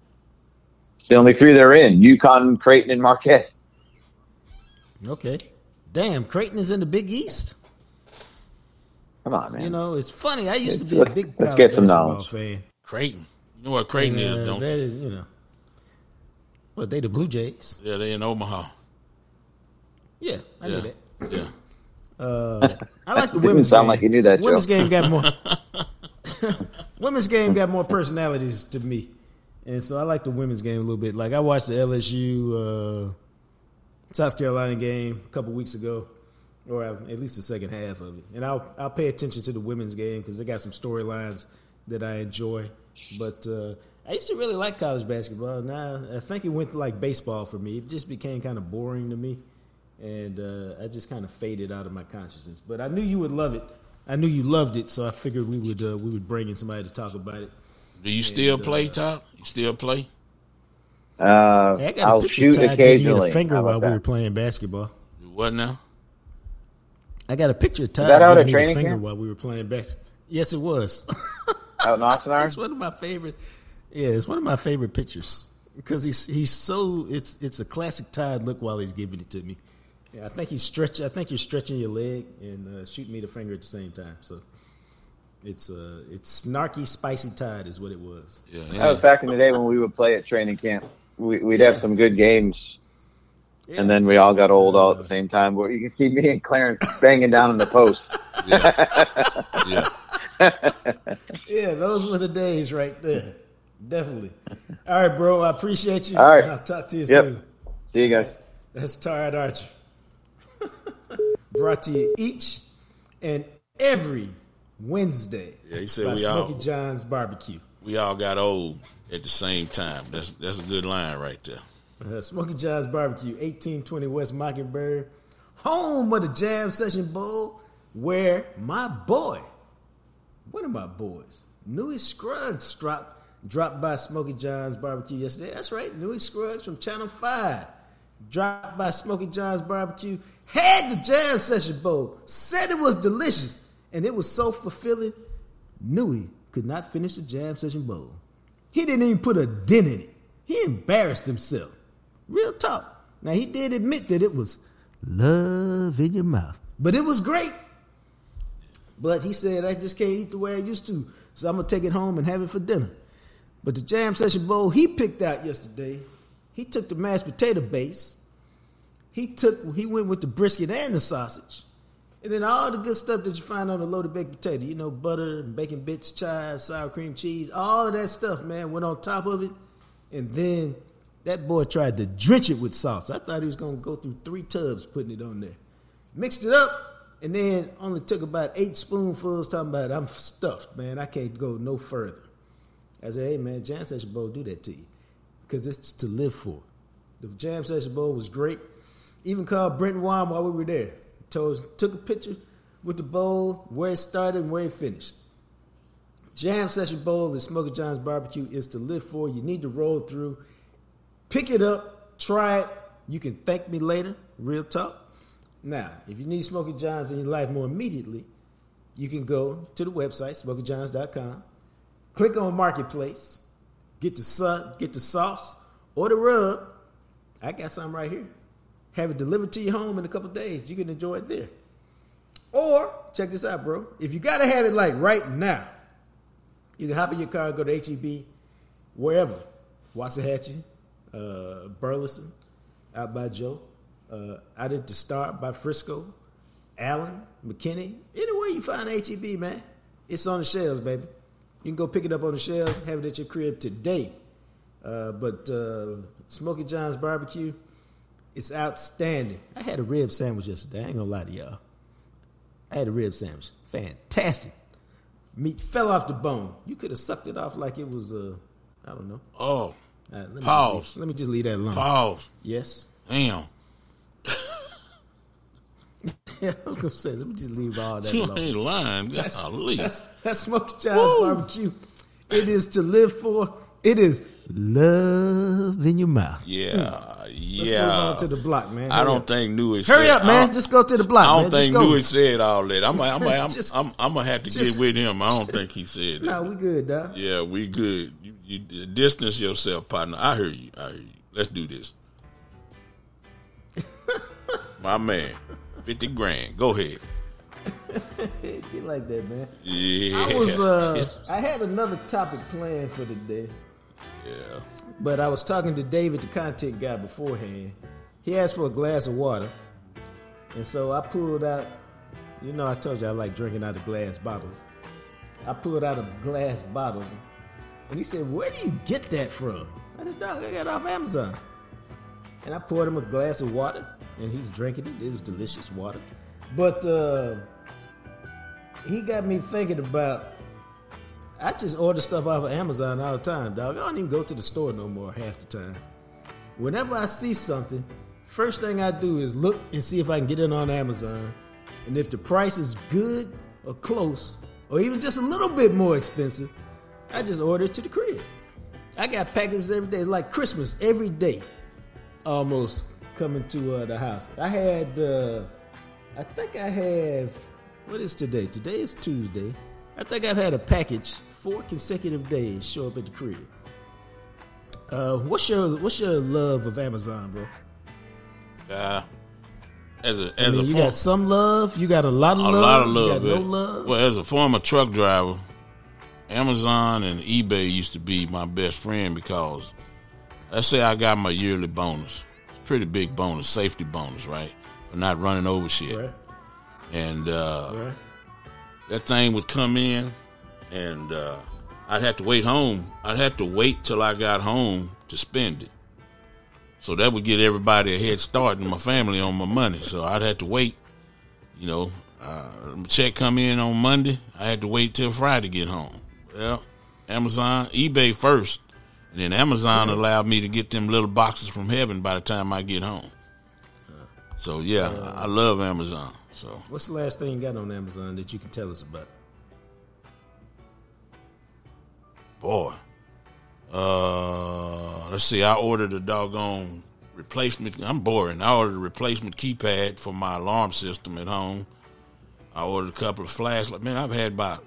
The only 3 that are in: UConn, Creighton, and Marquette. Okay. Damn, Creighton is in the Big East? Come on, man. It's funny. I used to be a big let's get some knowledge. Fan. Creighton. You know what Creighton is, don't that you? Is, they the Blue Jays. Yeah, they in Omaha. Yeah, I knew that. Yeah. I like the women's sound game. like you knew that, women's Joe. Game got more. Women's game got more personalities to me. And so I like the women's game a little bit. I watched the LSU South Carolina game a couple weeks ago, or at least the second half of it. And I'll pay attention to the women's game because they got some storylines that I enjoy. But I used to really like college basketball. Now I think it went like baseball for me. It just became kind of boring to me, and I just kind of faded out of my consciousness. But I knew you would love it. I knew you loved it, so I figured we would bring in somebody to talk about it. Do you still play, Top? You still play? I'll shoot occasionally. Finger while we were playing basketball. What now? I got a picture of Todd that out giving at me training the finger camp? while we were playing back. Yes, it was. Out in Oxnard? It's one of my favorite. Yeah, it's one of my favorite pictures because he's so it's a classic Todd look while he's giving it to me. Yeah, I think you're stretching your leg and shooting me the finger at the same time. So it's snarky, spicy Todd is what it was. Yeah, That was back in the day when we would play at training camp. We'd have some good games, and then we all got old all at the same time. Where you can see me and Clarence banging down on the post. Yeah. Yeah, those were the days right there. Definitely. All right, bro. I appreciate you. All right. I'll talk to you Yep. soon. See you guys. That's Todd Archer. Brought to you each and every Wednesday. Yeah, he said by we Smokey all John's Barbecue. we all got old at the same time. That's a good line right there. Smokey John's Barbecue, 1820 West Mockingbird, home of the Jam Session Bowl, where my boy, one of my boys, Newey Scruggs dropped by Smokey John's Barbecue yesterday. That's right, Newey Scruggs from Channel 5 dropped by Smokey John's Barbecue, had the Jam Session Bowl, said it was delicious, and it was so fulfilling, Newey could not finish the Jam Session Bowl. He didn't even put a dent in it. He embarrassed himself. Real talk. Now, he did admit that it was love in your mouth, but it was great. But he said, I just can't eat the way I used to, so I'm going to take it home and have it for dinner. But the Jam Session Bowl he picked out yesterday, he took the mashed potato base, he went with the brisket and the sausage, and then all the good stuff that you find on a loaded baked potato, you know, butter, bacon bits, chives, sour cream cheese, all of that stuff, man, went on top of it. And then that boy tried to drench it with sauce. I thought he was going to go through 3 tubs putting it on there. Mixed it up, and then only took about 8 spoonfuls, talking about, I'm stuffed, man. I can't go no further. I said, hey, man, Jam Session Bowl do that to you because it's to live for. The Jam Session Bowl was great. Even called Brent Wine while we were there. Took a picture with the bowl, where it started and where it finished. Jam Session Bowl at Smokey John's Barbecue is to live for. You need to roll through. Pick it up. Try it. You can thank me later. Real talk. Now, if you need Smokey John's in your life more immediately, you can go to the website, SmokeyJohns.com. Click on Marketplace. Get the sauce or the rub. I got some right here. Have it delivered to your home in a couple of days. You can enjoy it there. Or, check this out, bro. If you got to have it like right now, you can hop in your car and go to H-E-B, wherever. Waxahachie, Burleson, out by Joe, out at the Start by Frisco, Allen, McKinney. Anywhere you find H-E-B, man, it's on the shelves, baby. You can go pick it up on the shelves, have it at your crib today. But Smokey John's Barbecue, it's outstanding. I had a rib sandwich yesterday. I ain't gonna lie to y'all. I had a rib sandwich. Fantastic. Meat fell off the bone. You could have sucked it off like it was, I don't know. Oh, Pause. Let me just leave that alone. Pause. Yes. Damn. Yeah, I was going to say, let me just leave all that You alone. ain't lying. Golly. That's Smokey John's Barbecue. It is to live for. It is love in your mouth. Yeah. Let's move on to the block, man. I don't think Newey said. Hurry up, man. Just go to the block, I man. don't think Just go. Newey said all that. I'm gonna have to just- get with him. I don't think he said that. Nah, we good, dog. Yeah, we good. You distance yourself, partner. I hear you. Let's do this. My man, 50 grand. Go ahead. You like that, man. Yeah. I had another topic planned for today. Yeah. But I was talking to David, the content guy, beforehand. He asked for a glass of water. And so I pulled out, you know, I told you I like drinking out of glass bottles. I pulled out a glass bottle. And he said, where do you get that from? I said, dog, I got it off Amazon. And I poured him a glass of water. And he's drinking it. It was delicious water. But he got me thinking about, I just order stuff off of Amazon all the time, dog. I don't even go to the store no more half the time. Whenever I see something, first thing I do is look and see if I can get it on Amazon. And if the price is good or close, or even just a little bit more expensive, I just order it to the crib. I got packages every day. It's like Christmas every day, almost coming to the house. I I think I have. What is today? Today is Tuesday. I think I've had a package 4 consecutive days show up at the crib. What's your love of Amazon, bro? You got some love. You got a lot of love. A lot of love. You got no love. Well, as a former truck driver, Amazon and eBay used to be my best friend because, let's say I got my yearly bonus. It's a pretty big bonus, safety bonus, right? For not running over shit. Right. And that thing would come in, and I'd have to wait home. I'd have to wait till I got home to spend it. So that would get everybody a head start in my family on my money. So I'd have to wait. Check come in on Monday. I had to wait till Friday to get home. Well, Amazon, eBay first, and then Amazon allowed me to get them little boxes from heaven by the time I get home. So yeah, I love Amazon. So what's the last thing you got on Amazon that you can tell us about? Boy, let's see. I ordered a doggone replacement. I'm boring. I ordered a replacement keypad for my alarm system at home. I ordered a couple of flashlights. Man, I've had about.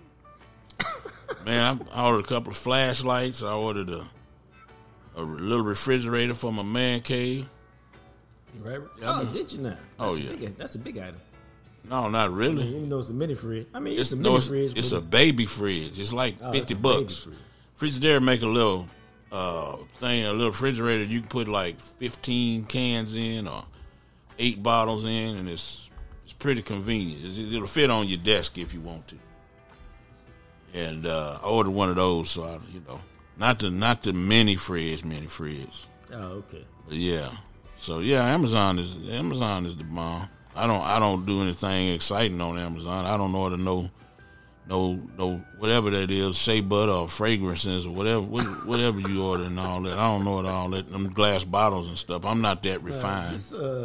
I ordered a couple of flashlights. I ordered a little refrigerator for my man cave. Right. Did you now? That's a big item. No, not really. You know, it's a mini fridge. It's a mini fridge. It's a baby fridge. It's like $50. Frigidaire make a little thing, a little refrigerator. You can put like 15 cans in or 8 bottles in, and it's pretty convenient. It'll fit on your desk if you want to. And I ordered one of those, so not the mini fridge. Oh, okay. But yeah, so yeah, Amazon is the bomb. I don't do anything exciting on Amazon. I don't know how to know whatever that is, shea butter or fragrances or whatever you order and all that. I don't know all that, them glass bottles and stuff. I'm not that refined.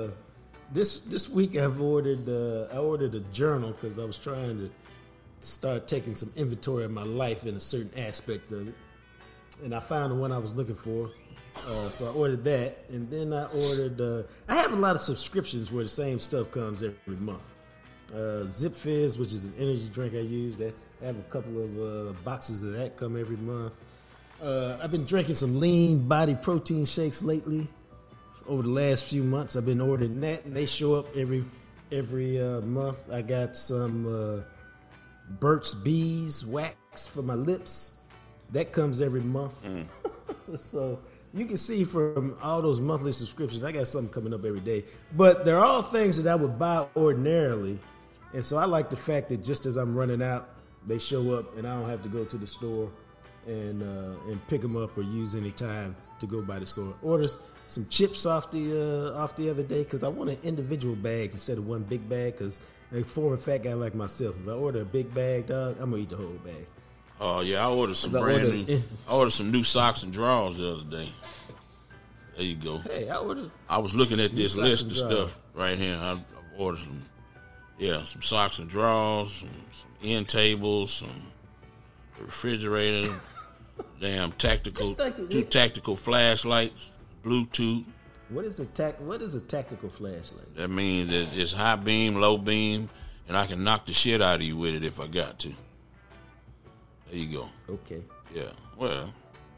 This week I ordered a journal because I was trying to start taking some inventory of my life in a certain aspect of it, and I found the one I was looking for. So I ordered that, and then I ordered. I have a lot of subscriptions where the same stuff comes every month. Zip Fizz, which is an energy drink I use. I have a couple of boxes of that come every month. I've been drinking some lean body protein shakes lately. Over the last few months, I've been ordering that, and they show up every month. I got some Burt's Bees wax for my lips. That comes every month. So you can see from all those monthly subscriptions, I got something coming up every day. But they're all things that I would buy ordinarily. And so I like the fact that just as I'm running out, they show up and I don't have to go to the store and pick them up or use any time to go by the store. Orders some chips off the other day because I wanted individual bags instead of one big bag because a former fat guy like myself, if I order a big bag, dog, I'm going to eat the whole bag. Oh, yeah, I ordered some I ordered some new socks and drawers the other day. There you go. Hey, I was looking at this list of stuff right here. I ordered some socks and drawers, some end tables, some refrigerator, two tactical flashlights, Bluetooth. What is a tactical flashlight? That means that it's high beam, low beam, and I can knock the shit out of you with it if I got to. There you go. Okay. Yeah. Well,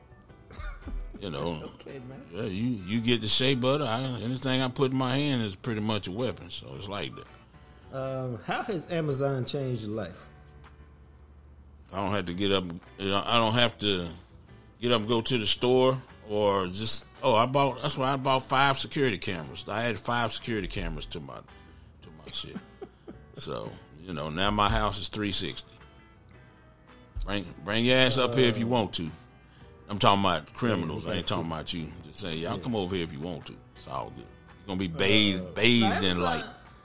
Okay, man. Yeah, you get the shea butter. Anything I put in my hand is pretty much a weapon. So it's like that. How has Amazon changed your life? I don't have to get up. I don't have to get up and go to the store or just. That's why I bought 5 security cameras. I had 5 security cameras to my shit. So now my house is 360. Bring your ass up here if you want to. I'm talking about criminals. I ain't talking about you. Just saying, y'all come over here if you want to. It's all good. You're gonna be bathed in light.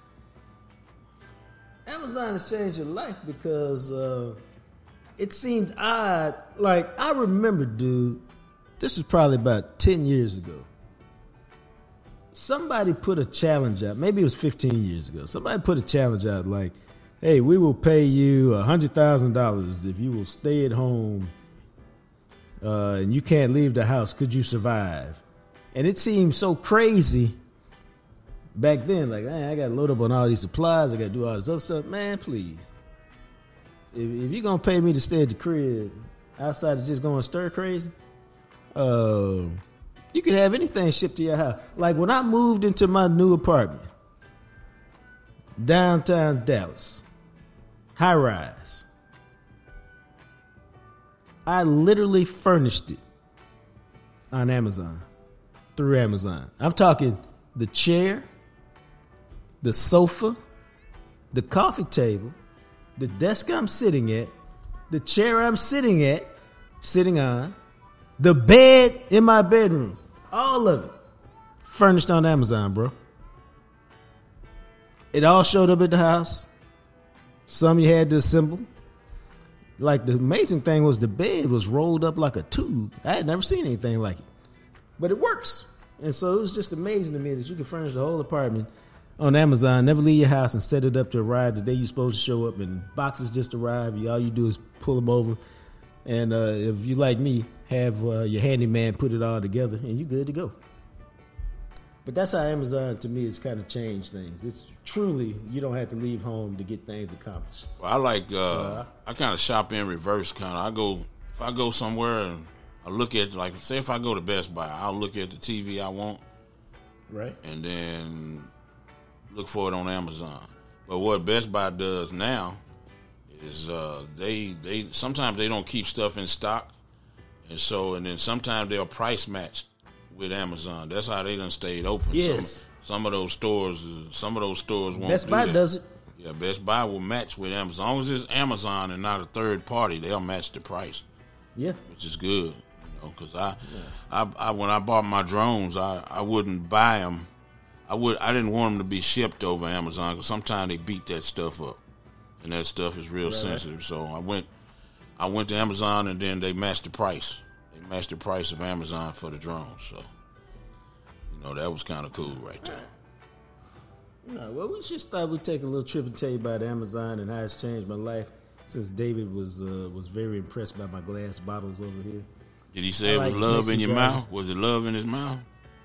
Amazon has changed your life because it seemed odd. Like I remember, dude. This was probably about 10 years ago. Somebody put a challenge out. Maybe it was 15 years ago. Somebody put a challenge out like, hey, we will pay you $100,000 if you will stay at home and you can't leave the house. Could you survive? And it seemed so crazy Back then, like, man, I got to load up on all these supplies. I got to do all this other stuff. Man, please. If you're going to pay me to stay at the crib outside of just going stir crazy, you can have anything shipped to your house. Like when I moved into my new apartment, downtown Dallas, high rise, I literally furnished it on Amazon, through Amazon. I'm talking the chair, the sofa, the coffee table, the desk I'm sitting at, the chair I'm sitting on, the bed in my bedroom, all of it furnished on Amazon, bro. It all showed up at the house. Some you had to assemble. Like the amazing thing was the bed was rolled up like a tube. I had never seen anything like it, but it works. And so it was just amazing to me that you could furnish the whole apartment on Amazon, never leave your house and set it up to arrive the day you're supposed to show up, and boxes just arrive. All you do is pull them over. And if you like me, have your handyman put it all together and you're good to go. But that's how Amazon, to me, has kind of changed things. It's truly, you don't have to leave home to get things accomplished. Well, I like, I kind of shop in reverse kind of. If I go somewhere and I look at, like, say if I go to Best Buy, I'll look at the TV I want. Right. And then look for it on Amazon. But what Best Buy does now is they sometimes they don't keep stuff in stock, and then sometimes they'll price match with Amazon. That's how they done stayed open. Yes. Some of those stores won't. Best Buy does it. Yeah, Best Buy will match with Amazon. As long as it's Amazon and not a third party, they'll match the price. Yeah, which is good, because I when I bought my drones, I wouldn't buy them. I didn't want them to be shipped over Amazon because sometimes they beat that stuff up, and that stuff is real sensitive. So I went to Amazon, and then they matched the price. They matched the price of Amazon for the drones. So that was kind of cool right there. Well, we just thought we'd take a little trip and tell you about Amazon and how it's changed my life since David was very impressed by my glass bottles over here. Did he say it was love in your mouth? Was it love in his mouth?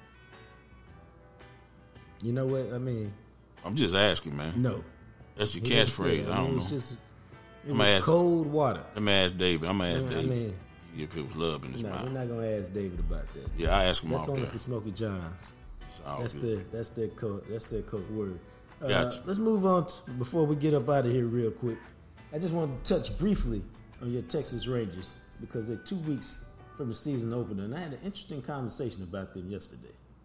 You know what? I mean, I'm just asking, man. No. That's your catchphrase. I don't know. It was cold water. Let me ask David. I'm going to ask David if it was love in his mouth. We're not going to ask David about that. Yeah, I ask him off there. That's only for Smokey John's. That's their code word. Gotcha. Let's move on before we get up out of here real quick. I just want to touch briefly on your Texas Rangers because they're 2 weeks from the season opener, and I had an interesting conversation about them yesterday.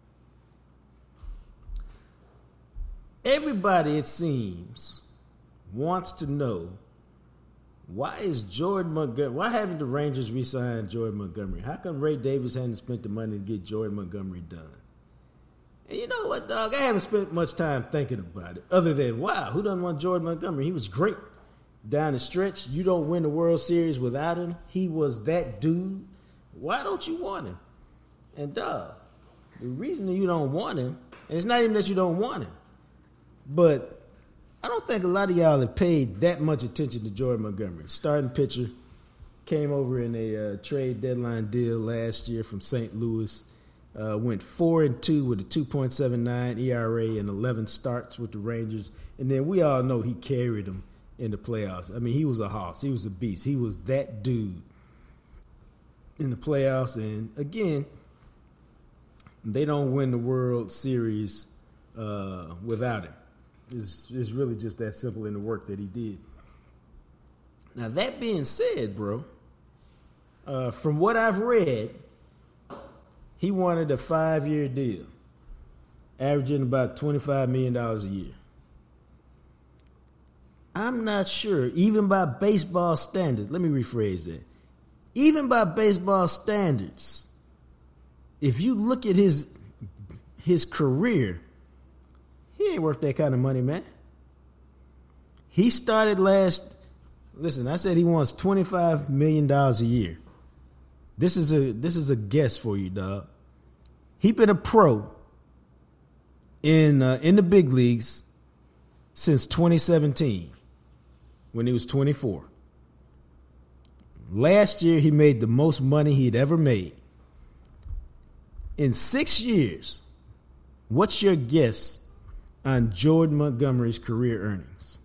Everybody, it seems, wants to know why haven't the Rangers re-signed Jordan Montgomery? How come Ray Davis hadn't spent the money to get Jordan Montgomery done? And you know what, dog? I haven't spent much time thinking about it other than, wow, who doesn't want Jordan Montgomery? He was great down the stretch. You don't win the World Series without him. He was that dude. Why don't you want him? And, dog, the reason that you don't want him, and it's not even that you don't want him, but I don't think a lot of y'all have paid that much attention to Jordan Montgomery. Starting pitcher, came over in a trade deadline deal last year from St. Louis. Went 4-2 with a 2.79 ERA and 11 starts with the Rangers. And then we all know he carried them in the playoffs. I mean, he was a hoss. He was a beast. He was that dude in the playoffs. And, again, they don't win the World Series without him. It's really just that simple in the work that he did. Now, that being said, bro, from what I've read, he wanted a 5-year deal, averaging about $25 million a year. I'm not sure, even by baseball standards, let me rephrase that. Even by baseball standards, if you look at his career, he ain't worth that kind of money, man. He started listen, I said he wants $25 million a year. This is a guess for you, dog. He been a pro in the big leagues since 2017 when he was 24. Last year he made the most money he'd ever made. In 6 years, what's your guess on Jordan Montgomery's career earnings?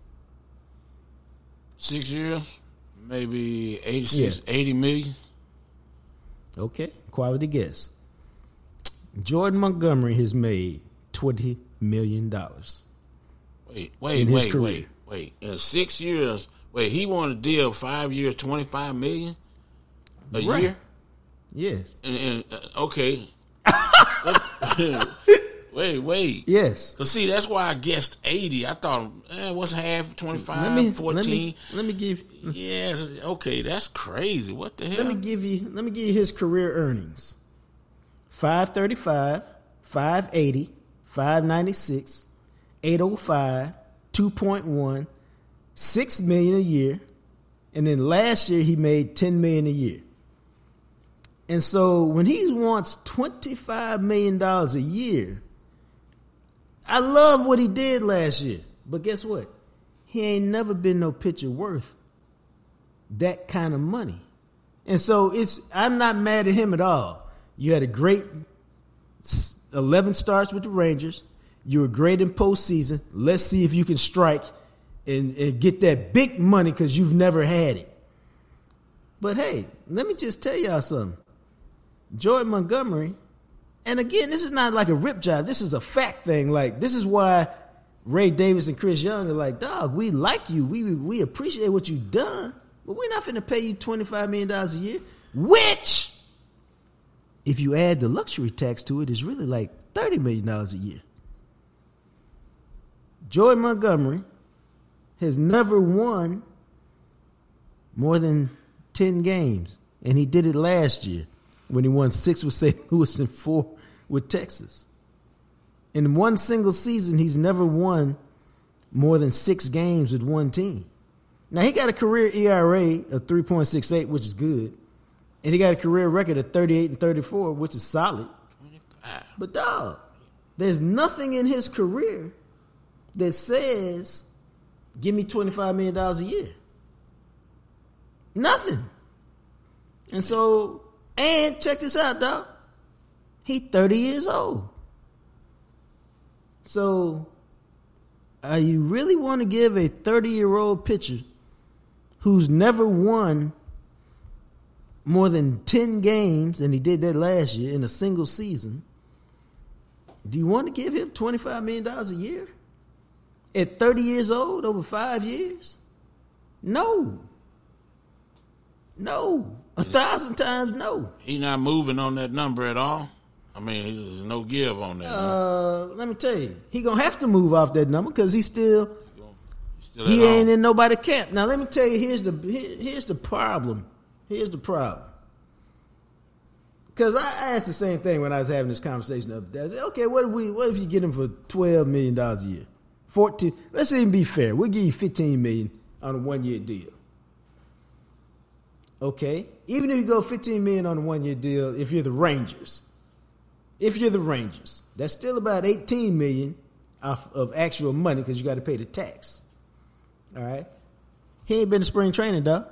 6 years, maybe 80 million. Okay, quality guess. Jordan Montgomery has made $20 million. Wait. In 6 years, he won a deal 5 years, 25 million a year? Yes. Okay. Wait. Yes. Cause see, that's why I guessed 80. I thought, what's half 25, 14? Let me give. Yes. Okay, that's crazy. What the hell? Let me give you his career earnings: 535, 580, 596, 805, 2.1, $6 million a year, and then last year he made $10 million a year. And so when he wants $25 million a year, I love what he did last year. But guess what? He ain't never been no pitcher worth that kind of money. And so I'm not mad at him at all. You had a great 11 starts with the Rangers. You were great in postseason. Let's see if you can strike and get that big money because you've never had it. But hey, let me just tell y'all something. Jordan Montgomery, and again, this is not like a rip job. This is a fact thing. Like, this is why Ray Davis and Chris Young are like, dog, we like you. We appreciate what you've done, but we're not finna pay you $25 million a year, which, if you add the luxury tax to it, is really like $30 million a year. Jordan Montgomery has never won more than 10 games, and he did it last year when he won 6 with St. Louis and 4 with Texas. In one single season, he's never won more than 6 games with one team. Now, he got a career ERA of 3.68, which is good, and he got a career record of 38 and 34, which is solid. 25. But, dog, there's nothing in his career that says, give me $25 million a year. Nothing. And so, and check this out, dog. He 30 years old. So, you really want to give a 30-year-old pitcher who's never won more than 10 games, and he did that last year in a single season, do you want to give him $25 million a year? At 30 years old, over 5 years? No. 1,000 times no. He not moving on that number at all. I mean, there's no give on that. Let me tell you, he gonna have to move off that number because he ain't in nobody camp. Now let me tell you, here's the problem. Here's the problem. Because I asked the same thing when I was having this conversation the other day. I said, okay, what if you get him for $12 million a year? 14. Let's even be fair. We'll give you $15 million on a 1-year deal. Okay? Even if you go $15 million on a 1-year deal, if you're the Rangers, that's still about $18 million of actual money because you got to pay the tax. All right? He ain't been to spring training, dog.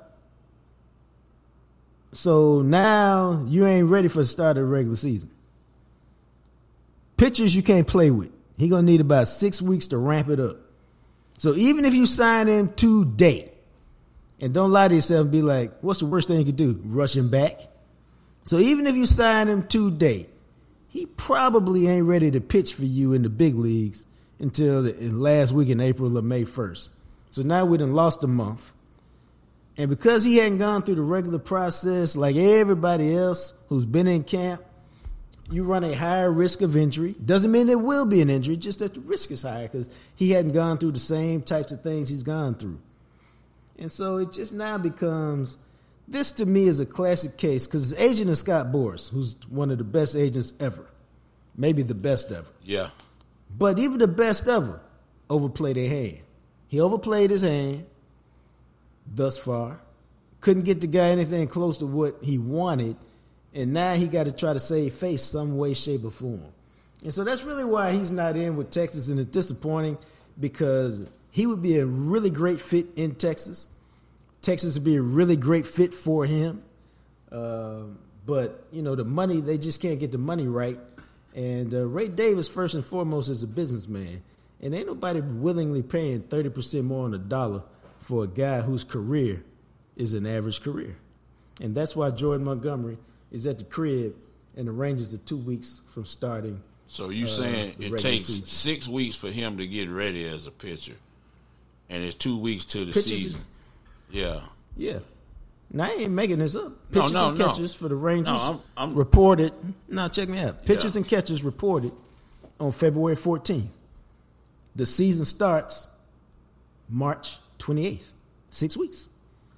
So now you ain't ready for the start of the regular season. Pitchers you can't play with. He going to need about 6 weeks to ramp it up. So even if you sign him today, and don't lie to yourself and be like, what's the worst thing you could do? Rush him back? So even if you sign him today, he probably ain't ready to pitch for you in the big leagues until the last week in April or May 1st. So now we done lost a month. And because he hadn't gone through the regular process like everybody else who's been in camp, you run a higher risk of injury. Doesn't mean there will be an injury, just that the risk is higher because he hadn't gone through the same types of things he's gone through. And so it just now becomes, this to me is a classic case because his agent is Scott Boras, who's one of the best agents ever. Maybe the best ever. Yeah. But even the best ever overplayed their hand. He overplayed his hand thus far. Couldn't get the guy anything close to what he wanted. And now he got to try to save face some way, shape, or form. And so that's really why he's not in with Texas, and it's disappointing because he would be a really great fit in Texas. Texas would be a really great fit for him. But, you know, the money, they just can't get the money right. And Ray Davis, first and foremost, is a businessman. And ain't nobody willingly paying 30% more on the dollar for a guy whose career is an average career. And that's why Jordan Montgomery is at the crib and the Rangers are 2 weeks from starting. So you saying it takes season. 6 weeks for him to get ready as a pitcher, and it's 2 weeks to the Pitchers season. Yeah. Yeah. Now, I ain't making this up. No, Pitchers and catchers for the Rangers I'm reported. Now, check me out. Pitchers Yeah. and catchers reported on February 14th. The season starts March 28th. 6 weeks.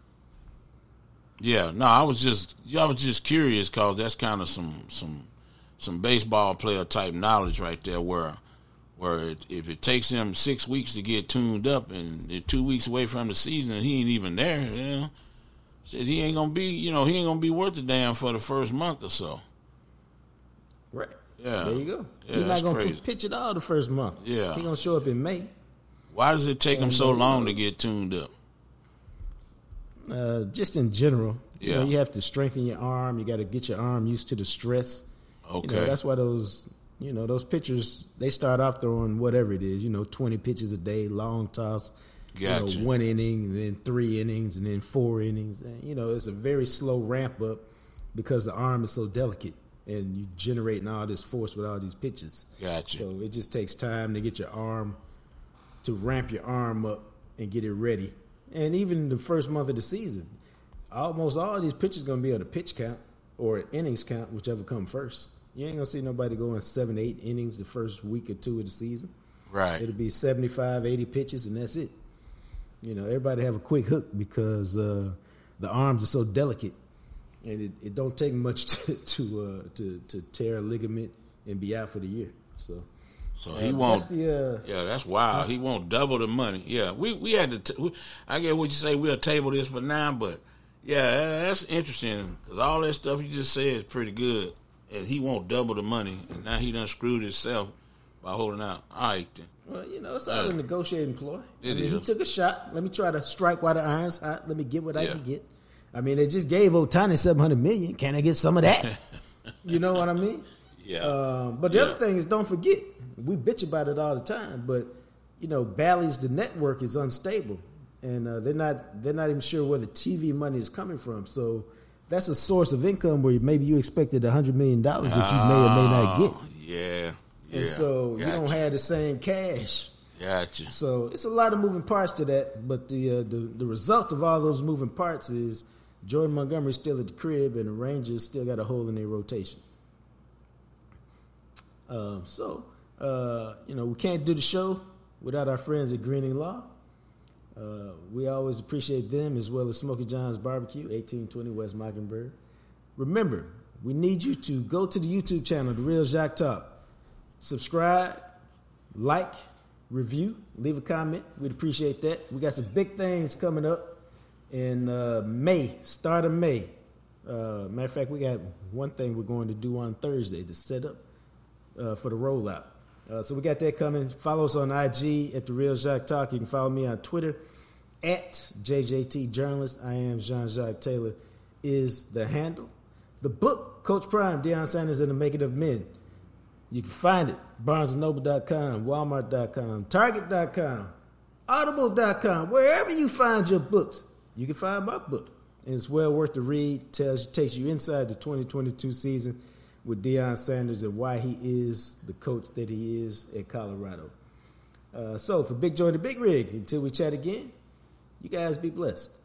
Yeah, no, I was just curious because that's kind of some baseball player type knowledge right there. Where if it takes him 6 weeks to get tuned up and they're 2 weeks away from the season and he ain't even there, shit, he ain't gonna be worth a damn for the first month or so. Right. Yeah, There you go. Yeah, He's that's not going crazy. to pitch at all the first month. Yeah. He's going to show up in May. Why does it take him so long to get tuned up? Just in general, Yeah. you have to strengthen your arm. You got to get your arm used to the stress. Okay. That's why those pitchers, they start off throwing whatever it is, 20 pitches a day, long toss, Gotcha. 1 inning, and then 3 innings, and then 4 innings. And, it's a very slow ramp up because the arm is so delicate and you generating all this force with all these pitches. Gotcha. So it just takes time to get your arm, to ramp your arm up and get it ready. And even the first month of the season, almost all of these pitchers going to be on a pitch count or an innings count, whichever come first. You ain't going to see nobody going 7, 8 innings the first week or two of the season. Right. It'll be 75, 80 pitches, and that's it. Everybody have a quick hook because the arms are so delicate, and it don't take much to tear a ligament and be out for the year. So he won't. that's That's wild. He won't double the money. Yeah, we had to. I get what you say. We'll table this for now, but yeah, that's interesting because all that stuff you just said is pretty good. And he won't double the money, and now he done screwed himself by holding out. All right, then. Well, it's all a negotiating ploy. It He is. took a shot. Let me try to strike while the iron's hot. Let me get what I Yeah. can get. I mean, they just gave Ohtani $700 million. Can I get some of that? You know what I mean? Yeah. But the other thing is, don't forget, we bitch about it all the time. But Bally's, the network is unstable, and they're not even sure where the TV money is coming from. So that's a source of income where maybe you expected $100 million that you may or may not get. Yeah. And so you don't have the same cash. Gotcha. So it's a lot of moving parts to that, but the result of all those moving parts is Jordan Montgomery's still at the crib, and the Rangers still got a hole in their rotation. We can't do the show without our friends at Greening Law. We always appreciate them, as well as Smokey John's Barbecue, 1820 West Mockingbird. Remember, we need you to go to the YouTube channel, The Real Jacques Talk. Subscribe, like, review, leave a comment. We'd appreciate that. We got some big things coming up in May, start of May. Matter of fact, we got one thing we're going to do on Thursday to set up for the rollout. So we got that coming. Follow us on IG at The Real Jacques Talk. You can follow me on Twitter at JJT Journalist. I am Jean-Jacques Taylor is the handle. The book, Coach Prime, Deion Sanders and the Making of Men. You can find it, BarnesandNoble.com, Walmart.com, Target.com, Audible.com, wherever you find your books, you can find my book. And it's well worth the read. Takes you inside the 2022 season with Deion Sanders and why he is the coach that he is at Colorado. So for Big Joe and the Big Rig, until we chat again, you guys be blessed.